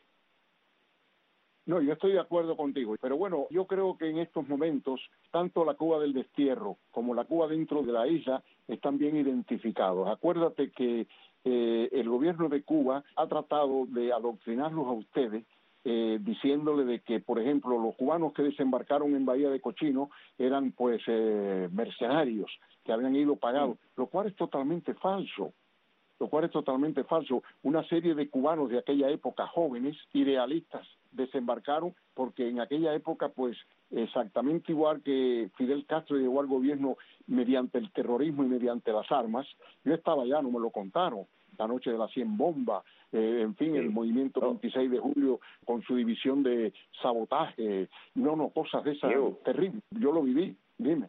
[SPEAKER 5] No, yo estoy de acuerdo contigo, pero bueno, yo creo que en estos momentos, tanto la Cuba del destierro como la Cuba dentro de la isla están bien identificados. Acuérdate que eh, el gobierno de Cuba ha tratado de adoctrinarlos a ustedes, eh, diciéndole de que, por ejemplo, los cubanos que desembarcaron en Bahía de Cochino eran pues eh, mercenarios que habían ido pagados, lo cual es totalmente falso. Lo cual es totalmente falso. Una serie de cubanos de aquella época, jóvenes, idealistas, desembarcaron porque en aquella época, pues, exactamente igual que Fidel Castro llegó al gobierno mediante el terrorismo y mediante las armas. Yo estaba allá, no me lo contaron, la noche de las cien bombas, eh, en fin, el movimiento veintiséis de julio con su división de sabotaje, no, no, cosas de esas
[SPEAKER 4] Diego.
[SPEAKER 5] terribles. Yo lo viví, dime.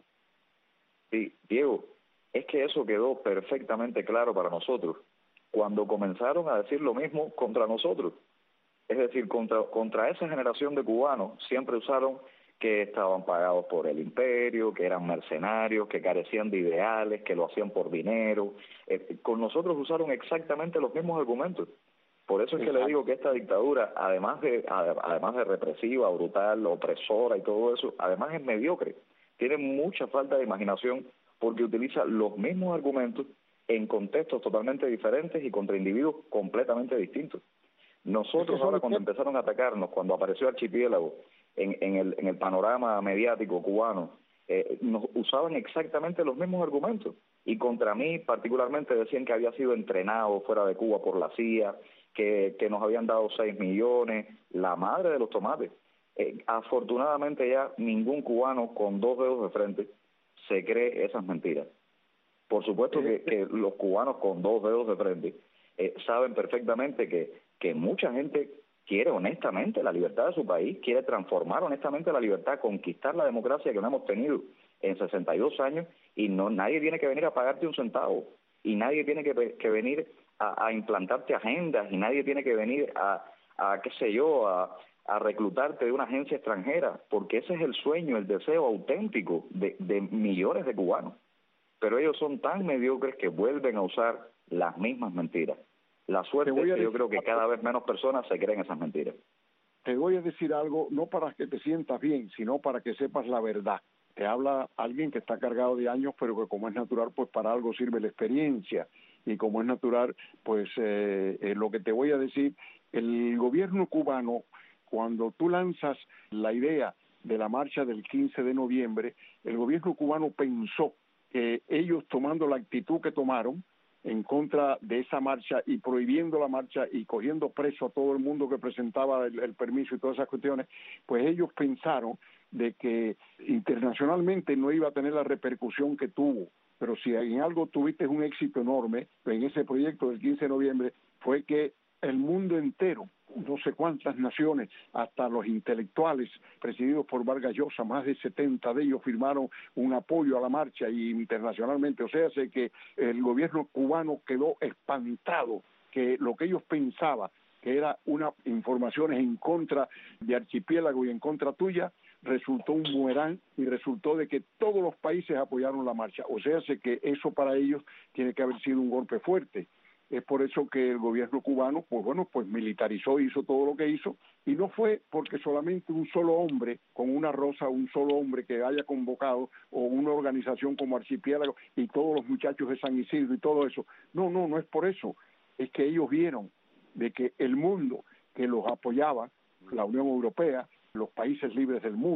[SPEAKER 4] Sí, Diego, es que eso quedó perfectamente claro para nosotros cuando comenzaron a decir lo mismo contra nosotros. Es decir, contra, contra esa generación de cubanos siempre usaron que estaban pagados por el imperio, que eran mercenarios, que carecían de ideales, que lo hacían por dinero. Eh, con nosotros usaron exactamente los mismos argumentos. Por eso es que le digo que esta dictadura, además de, además de represiva, brutal, opresora y todo eso, además es mediocre. Tiene mucha falta de imaginación porque utiliza los mismos argumentos en contextos totalmente diferentes y contra individuos completamente distintos. Nosotros ahora cuando empezaron a atacarnos, cuando apareció Archipiélago en, en, el, en el panorama mediático cubano, eh, nos usaban exactamente los mismos argumentos. Y contra mí particularmente decían que había sido entrenado fuera de Cuba por la C I A, que, que nos habían dado seis millones, la madre de los tomates. Eh, afortunadamente ya ningún cubano con dos dedos de frente se cree esas mentiras. Por supuesto que, que los cubanos con dos dedos de frente eh, saben perfectamente que, que mucha gente quiere honestamente la libertad de su país, quiere transformar honestamente la libertad, conquistar la democracia que no hemos tenido en sesenta y dos años, y no nadie tiene que venir a pagarte un centavo, y nadie tiene que, que venir a, a implantarte agendas, y nadie tiene que venir a, a qué sé yo, a, a reclutarte de una agencia extranjera, porque ese es el sueño, el deseo auténtico de, de millones de cubanos. Pero ellos son tan mediocres que vuelven a usar las mismas mentiras. La suerte es que yo creo que cada vez menos personas se creen esas mentiras.
[SPEAKER 5] Te voy a decir algo, no para que te sientas bien, sino para que sepas la verdad. Te habla alguien que está cargado de años, pero que como es natural, pues para algo sirve la experiencia. Y como es natural, pues eh, eh, lo que te voy a decir, el gobierno cubano, cuando tú lanzas la idea de la marcha del quince de noviembre, el gobierno cubano pensó que ellos tomando la actitud que tomaron en contra de esa marcha y prohibiendo la marcha y cogiendo preso a todo el mundo que presentaba el, el permiso y todas esas cuestiones, pues ellos pensaron de que internacionalmente no iba a tener la repercusión que tuvo. Pero si en algo tuviste un éxito enorme en ese proyecto del quince de noviembre, fue que el mundo entero, no sé cuántas naciones, hasta los intelectuales presididos por Vargas Llosa, más de setenta de ellos firmaron un apoyo a la marcha y internacionalmente. O sea, sé que el gobierno cubano quedó espantado, que lo que ellos pensaban que era una informaciones en contra de Archipiélago y en contra tuya, resultó un bumerán y resultó de que todos los países apoyaron la marcha. O sea, sé que eso para ellos tiene que haber sido un golpe fuerte. Es por eso que el gobierno cubano, pues bueno, pues militarizó, hizo todo lo que hizo, y no fue porque solamente un solo hombre, con una rosa, un solo hombre que haya convocado, o una organización como Archipiélago, y todos los muchachos de San Isidro y todo eso. No, no, no es por eso. Es que ellos vieron de que el mundo que los apoyaba, la Unión Europea, los países libres del mundo,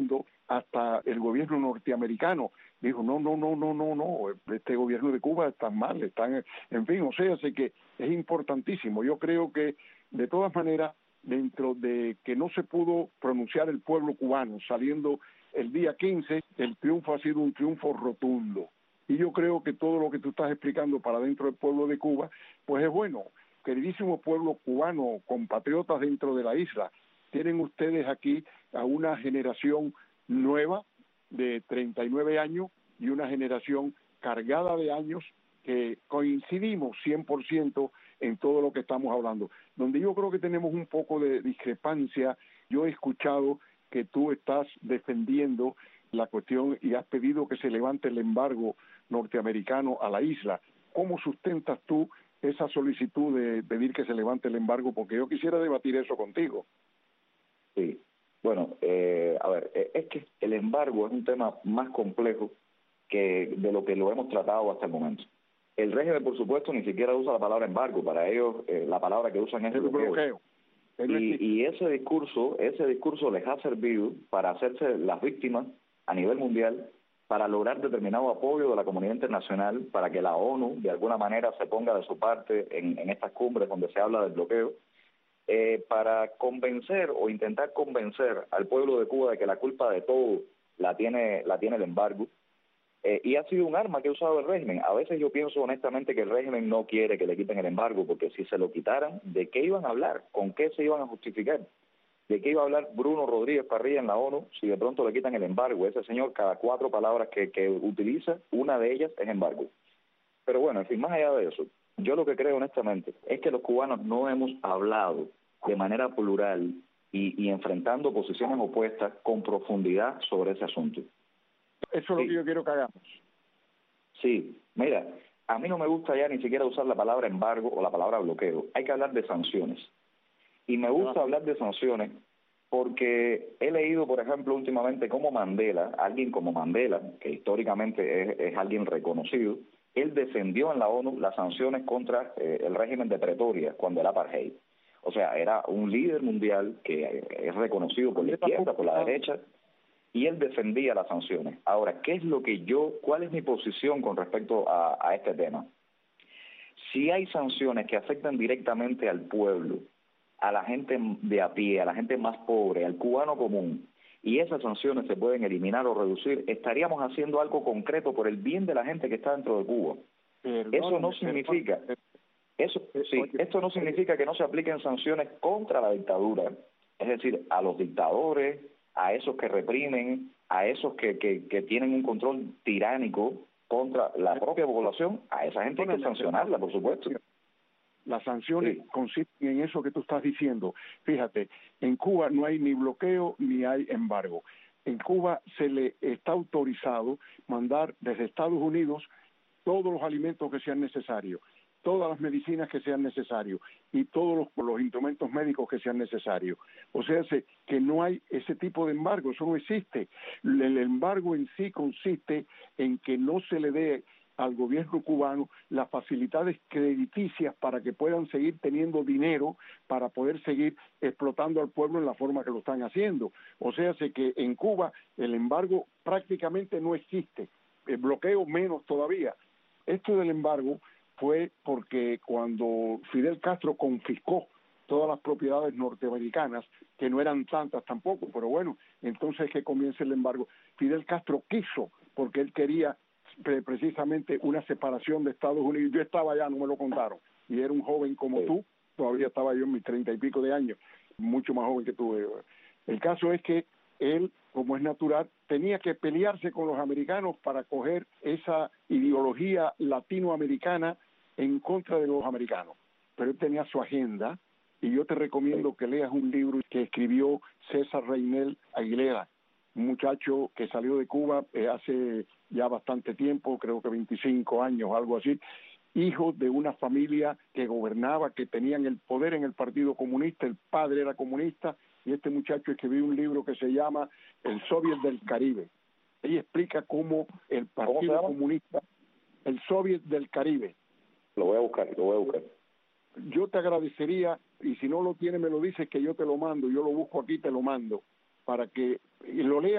[SPEAKER 5] hasta el gobierno norteamericano dijo, no, no, no, no, no, no, este gobierno de Cuba está mal, están, en fin, o sea, así que es importantísimo. Yo creo que, de todas maneras, dentro de que no se pudo pronunciar el pueblo cubano saliendo el día quince, el triunfo ha sido un triunfo rotundo. Y yo creo que todo lo que tú estás explicando para dentro del pueblo de Cuba, pues es bueno. Queridísimo pueblo cubano, compatriotas dentro de la isla, tienen ustedes aquí a una generación nueva de treinta y nueve años y una generación cargada de años que coincidimos cien por ciento en todo lo que estamos hablando. Donde yo creo que tenemos un poco de discrepancia, yo he escuchado que tú estás defendiendo la cuestión y has pedido que se levante el embargo norteamericano a la isla. ¿Cómo sustentas tú esa solicitud de pedir que se levante el embargo? Porque yo quisiera debatir eso contigo.
[SPEAKER 4] Sí, bueno, eh, a ver, es que el embargo es un tema más complejo que de lo que lo hemos tratado hasta el momento. El régimen, por supuesto, ni siquiera usa la palabra embargo. Para ellos, eh, la palabra que usan es
[SPEAKER 5] el bloqueo. bloqueo.
[SPEAKER 4] Y, y ese discurso, ese discurso les ha servido para hacerse las víctimas a nivel mundial, para lograr determinado apoyo de la comunidad internacional, para que la ONU de alguna manera se ponga de su parte en, en estas cumbres donde se habla del bloqueo, eh, para convencer o intentar convencer al pueblo de Cuba de que la culpa de todo la tiene, la tiene el embargo. Eh, y ha sido un arma que ha usado el régimen. A veces yo pienso honestamente que el régimen no quiere que le quiten el embargo, porque si se lo quitaran, ¿de qué iban a hablar? ¿Con qué se iban a justificar? ¿De qué iba a hablar Bruno Rodríguez Parrilla en la ONU si de pronto le quitan el embargo? Ese señor, cada cuatro palabras que, que utiliza, una de ellas es embargo. Pero bueno, en fin, más allá de eso, yo lo que creo honestamente es que los cubanos no hemos hablado de manera plural y, y enfrentando posiciones opuestas con profundidad sobre ese asunto.
[SPEAKER 5] Eso es lo
[SPEAKER 4] sí.
[SPEAKER 5] que yo quiero que hagamos.
[SPEAKER 4] Sí, mira, a mí no me gusta ya ni siquiera usar la palabra embargo o la palabra bloqueo. Hay que hablar de sanciones. Y me gusta hablar de sanciones porque he leído, por ejemplo, últimamente cómo Mandela, alguien como Mandela, que históricamente es, es alguien reconocido, él defendió en la ONU las sanciones contra eh, el régimen de Pretoria cuando era apartheid. O sea, era un líder mundial que es reconocido por la izquierda, por la derecha, y él defendía las sanciones. Ahora, ¿qué es lo que yo, cuál es mi posición con respecto a, a este tema? Si hay sanciones que afectan directamente al pueblo, a la gente de a pie, a la gente más pobre, al cubano común, y esas sanciones se pueden eliminar o reducir, estaríamos haciendo algo concreto por el bien de la gente que está dentro de Cuba. Perdón, eso no significa, eso sí, esto no significa que no se apliquen sanciones contra la dictadura, es decir, a los dictadores, a esos que reprimen, a esos que, que, que tienen un control tiránico contra la propia población, a esa gente hay que sancionarla, por supuesto.
[SPEAKER 5] Las sanciones
[SPEAKER 4] sí.
[SPEAKER 5] consisten en eso que tú estás diciendo. Fíjate, en Cuba no hay ni bloqueo ni hay embargo. En Cuba se le está autorizado mandar desde Estados Unidos todos los alimentos que sean necesarios, todas las medicinas que sean necesarios y todos los, los instrumentos médicos que sean necesarios. O sea, que no hay ese tipo de embargo, eso no existe. El embargo en sí consiste en que no se le dé al gobierno cubano las facilidades crediticias para que puedan seguir teniendo dinero para poder seguir explotando al pueblo en la forma que lo están haciendo. O sea, sé que en Cuba el embargo prácticamente no existe, el bloqueo menos todavía. Esto del embargo fue porque cuando Fidel Castro confiscó todas las propiedades norteamericanas, que no eran tantas tampoco, pero bueno, entonces que comience el embargo. Fidel Castro quiso, porque él quería precisamente una separación de Estados Unidos. Yo estaba allá, no me lo contaron, y era un joven como tú, todavía estaba yo en mis treinta y pico de años, mucho más joven que tú. El caso es que él, como es natural, tenía que pelearse con los americanos para coger esa ideología latinoamericana en contra de los americanos, pero él tenía su agenda, y yo te recomiendo que leas un libro que escribió César Reynel Aguilera, un muchacho que salió de Cuba eh, hace ya bastante tiempo, creo que veinticinco años, algo así, hijo de una familia que gobernaba, que tenían el poder en el Partido Comunista, el padre era comunista, y este muchacho escribió un libro que se llama El Soviet del Caribe. Ahí explica cómo el Partido Comunista, el Soviet del Caribe.
[SPEAKER 4] Lo voy a buscar, lo voy a buscar.
[SPEAKER 5] Yo te agradecería, y si no lo tienes me lo dices, que yo te lo mando, yo lo busco aquí y te lo mando, para que lo leas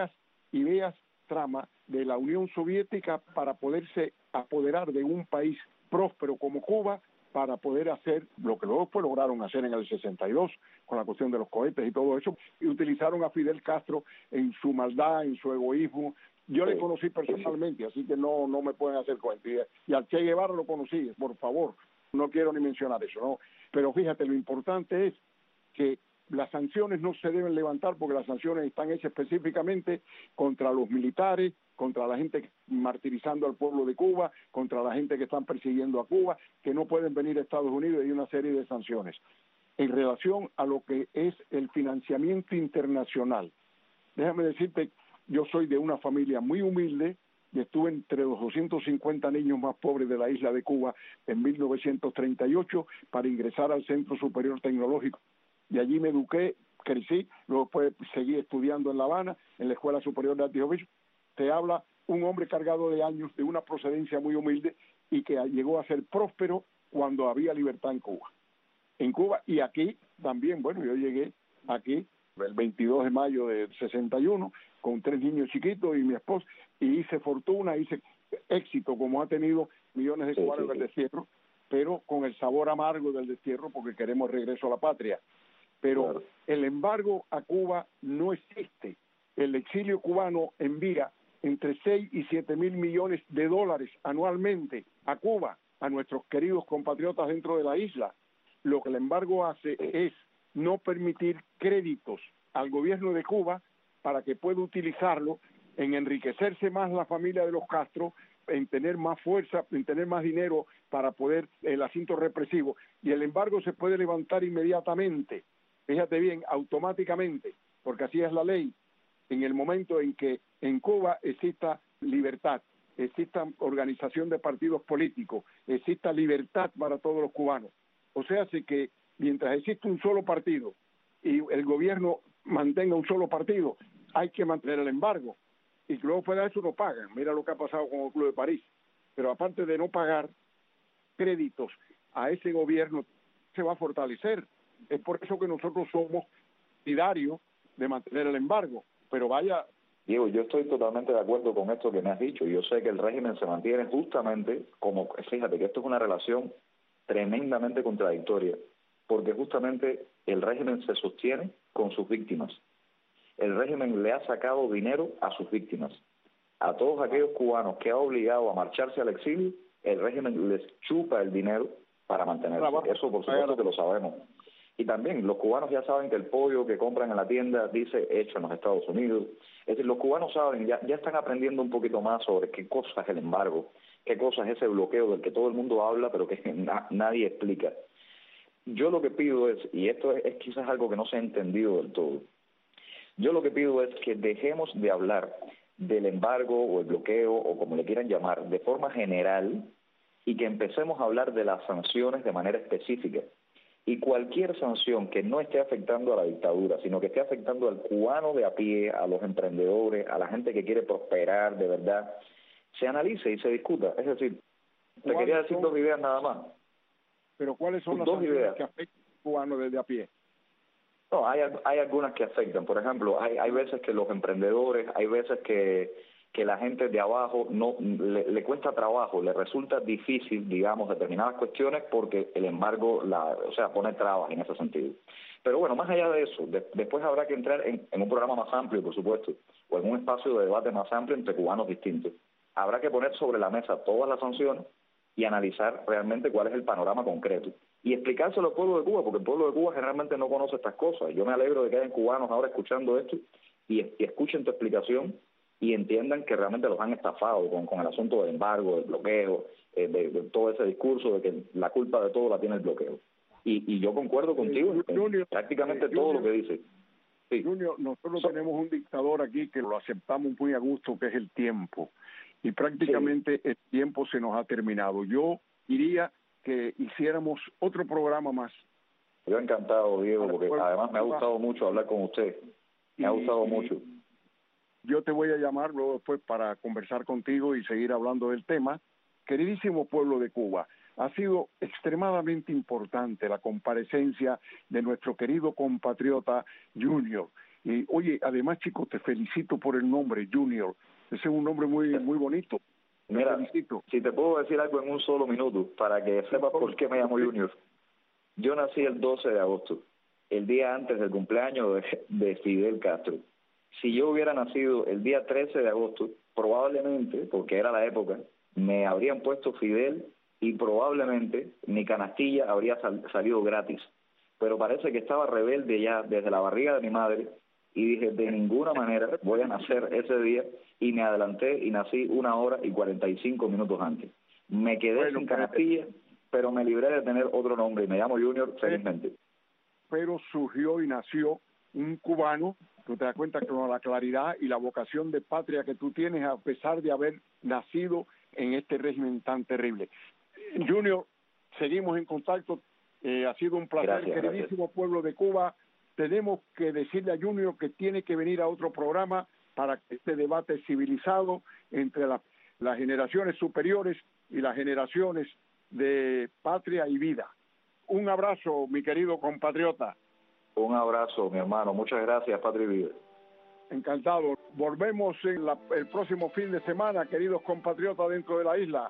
[SPEAKER 5] ideas trama de la Unión Soviética para poderse apoderar de un país próspero como Cuba, para poder hacer lo que luego pues lograron hacer en el sesenta y dos con la cuestión de los cohetes y todo eso, y utilizaron a Fidel Castro en su maldad, en su egoísmo. Yo le conocí personalmente, así que no no me pueden hacer cuenta. Y al Che Guevara lo conocí, por favor, no quiero ni mencionar eso, ¿no? Pero fíjate, lo importante es que las sanciones no se deben levantar porque las sanciones están hechas específicamente contra los militares, contra la gente martirizando al pueblo de Cuba, contra la gente que están persiguiendo a Cuba, que no pueden venir a Estados Unidos, y una serie de sanciones. En relación a lo que es el financiamiento internacional, déjame decirte, yo soy de una familia muy humilde y estuve entre los doscientos cincuenta niños más pobres de la isla de Cuba en mil novecientos treinta y ocho para ingresar al Centro Superior Tecnológico. Y allí me eduqué, crecí, luego después seguí estudiando en La Habana, en la Escuela Superior de Artes y Oficios. Te habla un hombre cargado de años, de una procedencia muy humilde y que llegó a ser próspero cuando había libertad en Cuba. En Cuba y aquí también, bueno, yo llegué aquí el veintidós de mayo del sesenta y uno con tres niños chiquitos y mi esposa, y hice fortuna, hice éxito como ha tenido millones de
[SPEAKER 4] sí,
[SPEAKER 5] cubanos
[SPEAKER 4] sí,
[SPEAKER 5] del
[SPEAKER 4] sí.
[SPEAKER 5] destierro, pero con el sabor amargo del destierro porque queremos regreso a la patria. Pero
[SPEAKER 4] Claro.
[SPEAKER 5] El embargo a Cuba no existe. El exilio cubano envía entre seis y siete mil millones de dólares anualmente a Cuba, a nuestros queridos compatriotas dentro de la isla. Lo que el embargo hace es no permitir créditos al gobierno de Cuba para que pueda utilizarlo en enriquecerse más la familia de los Castro, en tener más fuerza, en tener más dinero para poder el asunto represivo. Y el embargo se puede levantar inmediatamente, fíjate bien, automáticamente, porque así es la ley, en el momento en que en Cuba exista libertad, exista organización de partidos políticos, exista libertad para todos los cubanos. O sea, así que mientras existe un solo partido y el gobierno mantenga un solo partido, hay que mantener el embargo. Y luego fuera de eso no pagan. Mira lo que ha pasado con el Club de París. Pero aparte de no pagar créditos a ese gobierno, se va a fortalecer. Es por eso que nosotros somos partidarios de mantener el embargo. Pero vaya...
[SPEAKER 4] Diego, yo estoy totalmente de acuerdo con esto que me has dicho. Yo sé que el régimen se mantiene justamente como... Fíjate que esto es una relación tremendamente contradictoria, porque justamente el régimen se sostiene con sus víctimas. El régimen le ha sacado dinero a sus víctimas. A todos aquellos cubanos que ha obligado a marcharse al exilio, el régimen les chupa el dinero para mantenerse. Eso por supuesto que lo sabemos. Y también los cubanos ya saben que el pollo que compran en la tienda dice hecho en los Estados Unidos. Es decir, los cubanos saben, ya, ya están aprendiendo un poquito más sobre qué cosa es el embargo, qué cosa es ese bloqueo del que todo el mundo habla pero que na, nadie explica. Yo lo que pido es, y esto es, es quizás algo que no se ha entendido del todo, yo lo que pido es que dejemos de hablar del embargo o el bloqueo o como le quieran llamar de forma general y que empecemos a hablar de las sanciones de manera específica. Y cualquier sanción que no esté afectando a la dictadura, sino que esté afectando al cubano de a pie, a los emprendedores, a la gente que quiere prosperar de verdad, se analice y se discuta. Es decir, te quería decir son, dos ideas nada más.
[SPEAKER 5] Pero ¿cuáles son las
[SPEAKER 4] dos
[SPEAKER 5] sanciones
[SPEAKER 4] ideas
[SPEAKER 5] que afectan al cubano desde a pie?
[SPEAKER 4] No, hay, hay algunas que afectan. Por ejemplo, hay, hay veces que los emprendedores, hay veces que, que la gente de abajo no le, le cuesta trabajo, le resulta difícil, digamos, determinadas cuestiones porque el embargo, la, o sea, pone trabas en ese sentido. Pero bueno, más allá de eso, de, después habrá que entrar en, en un programa más amplio, por supuesto, o en un espacio de debate más amplio entre cubanos distintos. Habrá que poner sobre la mesa todas las sanciones y analizar realmente cuál es el panorama concreto. Y explicárselo al pueblo de Cuba, porque el pueblo de Cuba generalmente no conoce estas cosas. Yo me alegro de que hayan cubanos ahora escuchando esto y, y escuchen tu explicación y entiendan que realmente los han estafado con, con el asunto del embargo, del bloqueo, eh, de, de todo ese discurso de que la culpa de todo la tiene el bloqueo. Y, y yo concuerdo contigo en, en Junior, prácticamente eh, todo Junior, lo que dices.
[SPEAKER 5] Sí. Junior, nosotros so, tenemos un dictador aquí que lo aceptamos muy a gusto, que es el tiempo. Y prácticamente sí. El tiempo se nos ha terminado. Yo diría que hiciéramos otro programa más.
[SPEAKER 4] Yo encantado, Diego, porque además me ha gustado mucho hablar con usted. Me y, ha gustado y mucho.
[SPEAKER 5] Yo te voy a llamar luego después para conversar contigo y seguir hablando del tema. Queridísimo pueblo de Cuba, ha sido extremadamente importante la comparecencia de nuestro querido compatriota Junior. Y oye, además, chicos, te felicito por el nombre, Junior. Ese es un nombre muy muy bonito. Te
[SPEAKER 4] Mira,
[SPEAKER 5] felicito.
[SPEAKER 4] si te puedo decir algo en un solo minuto, para que sepas por qué me llamo Junior. Yo nací el doce de agosto, el día antes del cumpleaños de, de Fidel Castro. Si yo hubiera nacido el día trece de agosto, probablemente, porque era la época, me habrían puesto Fidel y probablemente mi canastilla habría sal, salido gratis. Pero parece que estaba rebelde ya desde la barriga de mi madre y dije, de ninguna manera voy a nacer ese día, y me adelanté y nací una hora y cuarenta y cinco minutos antes. Me quedé
[SPEAKER 5] bueno,
[SPEAKER 4] sin canastilla, pero me libré de tener otro nombre y me llamo Junior felizmente.
[SPEAKER 5] Pero surgió y nació un cubano, tú te das cuenta que con la claridad y la vocación de patria que tú tienes, a pesar de haber nacido en este régimen tan terrible. Junior, seguimos en contacto, eh, ha sido un placer,
[SPEAKER 4] gracias,
[SPEAKER 5] queridísimo
[SPEAKER 4] gracias.
[SPEAKER 5] Pueblo de Cuba. Tenemos que decirle a Junior que tiene que venir a otro programa para que este debate civilizado entre la, las generaciones superiores y las generaciones de patria y vida. Un abrazo, mi querido compatriota.
[SPEAKER 4] Un abrazo, mi hermano. Muchas gracias, Patria y Vida.
[SPEAKER 5] Encantado. Volvemos en la, el próximo fin de semana, queridos compatriotas dentro de la isla.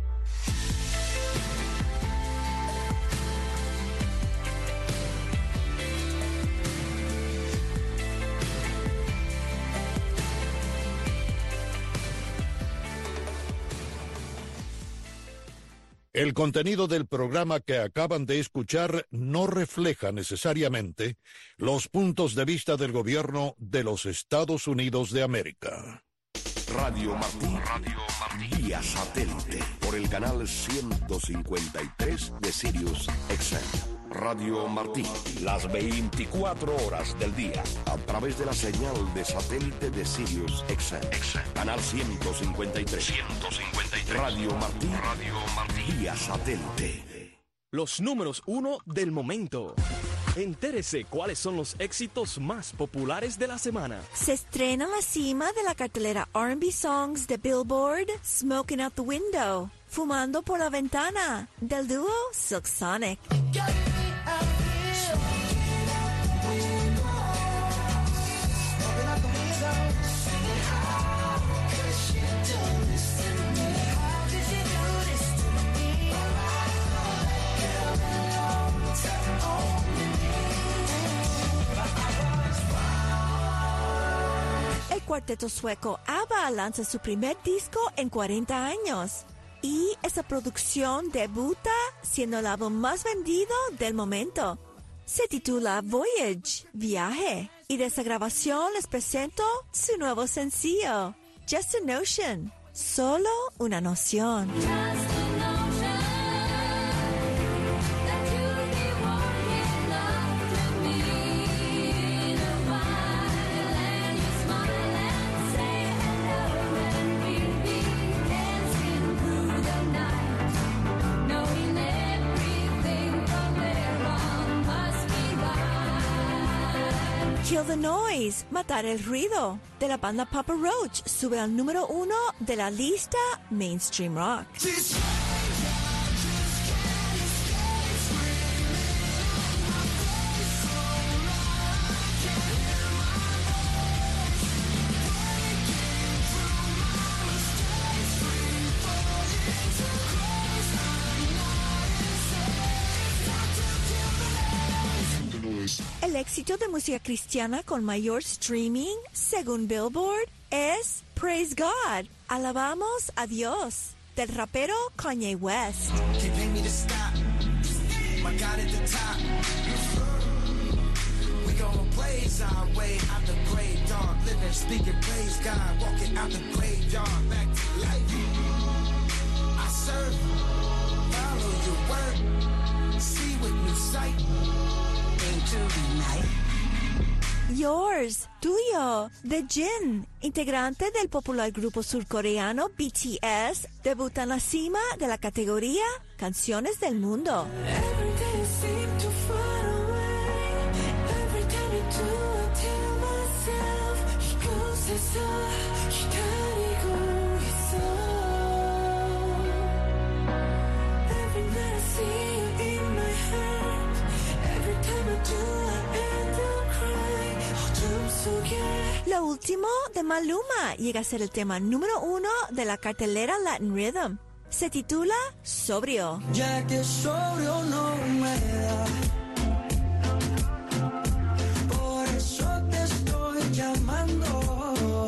[SPEAKER 1] El contenido del programa que acaban de escuchar no refleja necesariamente los puntos de vista del gobierno de los Estados Unidos de América.
[SPEAKER 6] Radio Martí, Radio Martí, vía satélite, por el canal ciento cincuenta y tres de Sirius X M. Radio Martí, las veinticuatro horas del día, a través de la señal de satélite de Sirius X M. Canal ciento cincuenta y tres. ciento cincuenta y tres. Radio Martí, Radio Martí, vía satélite.
[SPEAKER 7] Los números uno del momento. Entérese cuáles son los éxitos más populares de la semana.
[SPEAKER 8] Se estrena la cima de la cartelera R and B Songs de Billboard, Smoking Out the Window, Fumando por la Ventana, del dúo Silk Sonic. El cuarteto sueco ABBA lanza su primer disco en cuarenta años y esa producción debuta siendo el álbum más vendido del momento. Se titula Voyage, Viaje, y de esa grabación les presento su nuevo sencillo, Just a Notion, solo una noción. Kill the Noise, Matar el Ruido, de la banda Papa Roach, sube al número uno de la lista Mainstream Rock. El éxito de música cristiana con mayor streaming, según Billboard, es Praise God, alabamos a Dios, del rapero Kanye West. Yours, tuyo, de Jin, integrante del popular grupo surcoreano B T S, debuta en la cima de la categoría Canciones del Mundo. Lo último de Maluma llega a ser el tema número uno de la cartelera Latin Rhythm. Se titula Sobrio.
[SPEAKER 9] Ya que sobrio no me da, por eso te estoy llamando.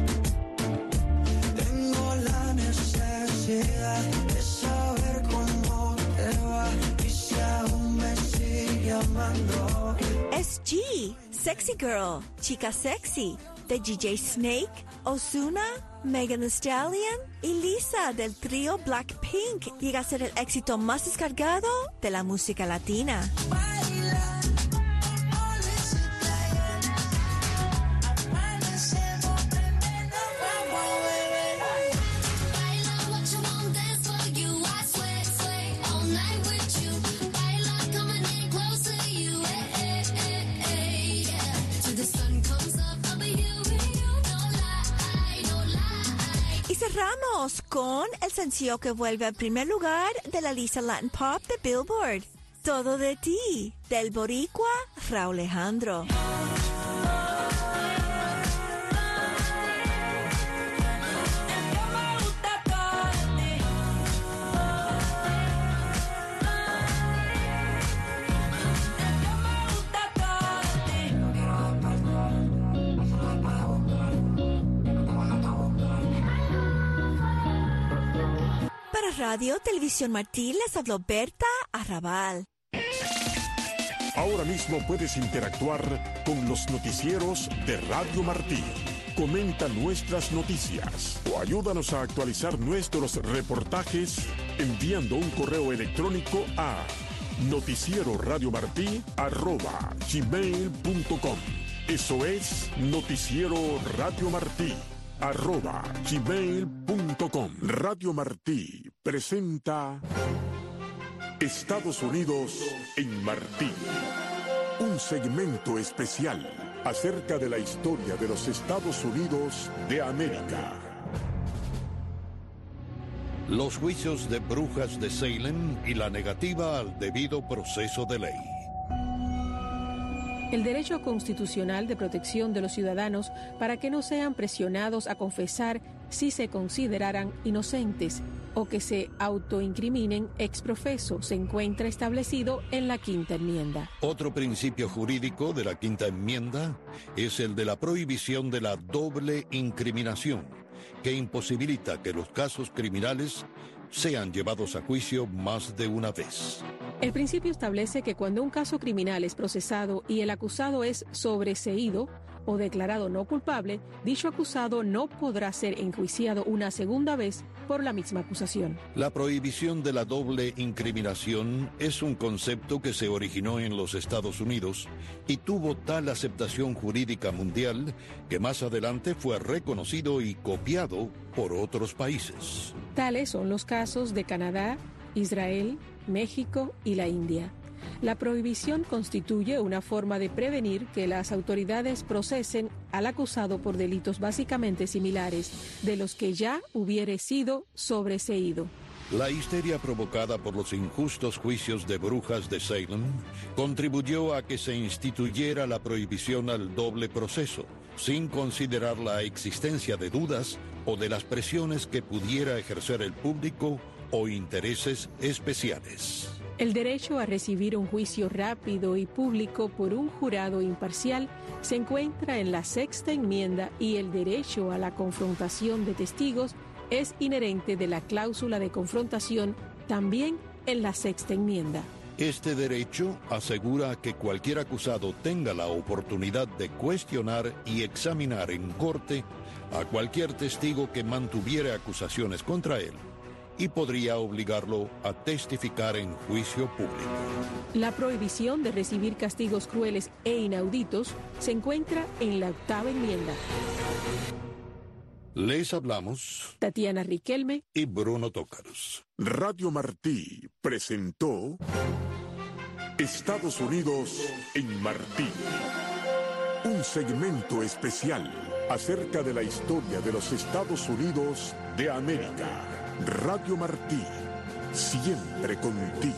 [SPEAKER 9] Tengo la necesidad de saber cómo te va y si aún me sigue amando.
[SPEAKER 8] Es G, Sexy Girl, Chica Sexy, de D J Snake, Ozuna, Megan Thee Stallion y Lisa del trío Blackpink. Llega a ser el éxito más descargado de la música latina. Cerramos con el sencillo que vuelve al primer lugar de la lista Latin Pop de Billboard, Todo de Ti, del boricua Rauw Alejandro. Para Radio Televisión Martí les habló Berta Arrabal.
[SPEAKER 2] Ahora mismo puedes interactuar con los noticieros de Radio Martí. Comenta nuestras noticias o ayúdanos a actualizar nuestros reportajes enviando un correo electrónico a noticieroradiomartí arroba gmail punto com. Eso es Noticiero Radio Martí arroba gmail punto com. Radio Martí presenta Estados Unidos en Martí, un segmento especial acerca de la historia de los Estados Unidos de América.
[SPEAKER 1] Los juicios de brujas de Salem y la negativa al debido proceso de ley.
[SPEAKER 10] El derecho constitucional de protección de los ciudadanos para que no sean presionados a confesar si se consideraran inocentes o que se autoincriminen ex profeso se encuentra establecido en la Quinta Enmienda.
[SPEAKER 1] Otro principio jurídico de la Quinta Enmienda es el de la prohibición de la doble incriminación, que imposibilita que los casos criminales sean llevados a juicio más de una vez.
[SPEAKER 10] El principio establece que cuando un caso criminal es procesado y el acusado es sobreseído o declarado no culpable, dicho acusado no podrá ser enjuiciado una segunda vez por la misma acusación.
[SPEAKER 1] La prohibición de la doble incriminación es un concepto que se originó en los Estados Unidos y tuvo tal aceptación jurídica mundial que más adelante fue reconocido y copiado por otros países.
[SPEAKER 10] Tales son los casos de Canadá, Israel, México y la India. La prohibición constituye una forma de prevenir que las autoridades procesen al acusado por delitos básicamente similares de los que ya hubiere sido sobreseído.
[SPEAKER 1] La histeria provocada por los injustos juicios de brujas de Salem contribuyó a que se instituyera la prohibición al doble proceso, sin considerar la existencia de dudas o de las presiones que pudiera ejercer el público o intereses especiales.
[SPEAKER 10] El derecho a recibir un juicio rápido y público por un jurado imparcial se encuentra en la Sexta Enmienda y el derecho a la confrontación de testigos es inherente de la cláusula de confrontación también en la Sexta Enmienda.
[SPEAKER 1] Este derecho asegura que cualquier acusado tenga la oportunidad de cuestionar y examinar en corte a cualquier testigo que mantuviera acusaciones contra él y podría obligarlo a testificar en juicio público.
[SPEAKER 10] La prohibición de recibir castigos crueles e inauditos se encuentra en la Octava Enmienda.
[SPEAKER 1] Les hablamos
[SPEAKER 10] Tatiana Riquelme
[SPEAKER 1] y Bruno Tócaros.
[SPEAKER 2] Radio Martí presentó Estados Unidos en Martí, un segmento especial acerca de la historia de los Estados Unidos de América. Radio Martí, siempre contigo.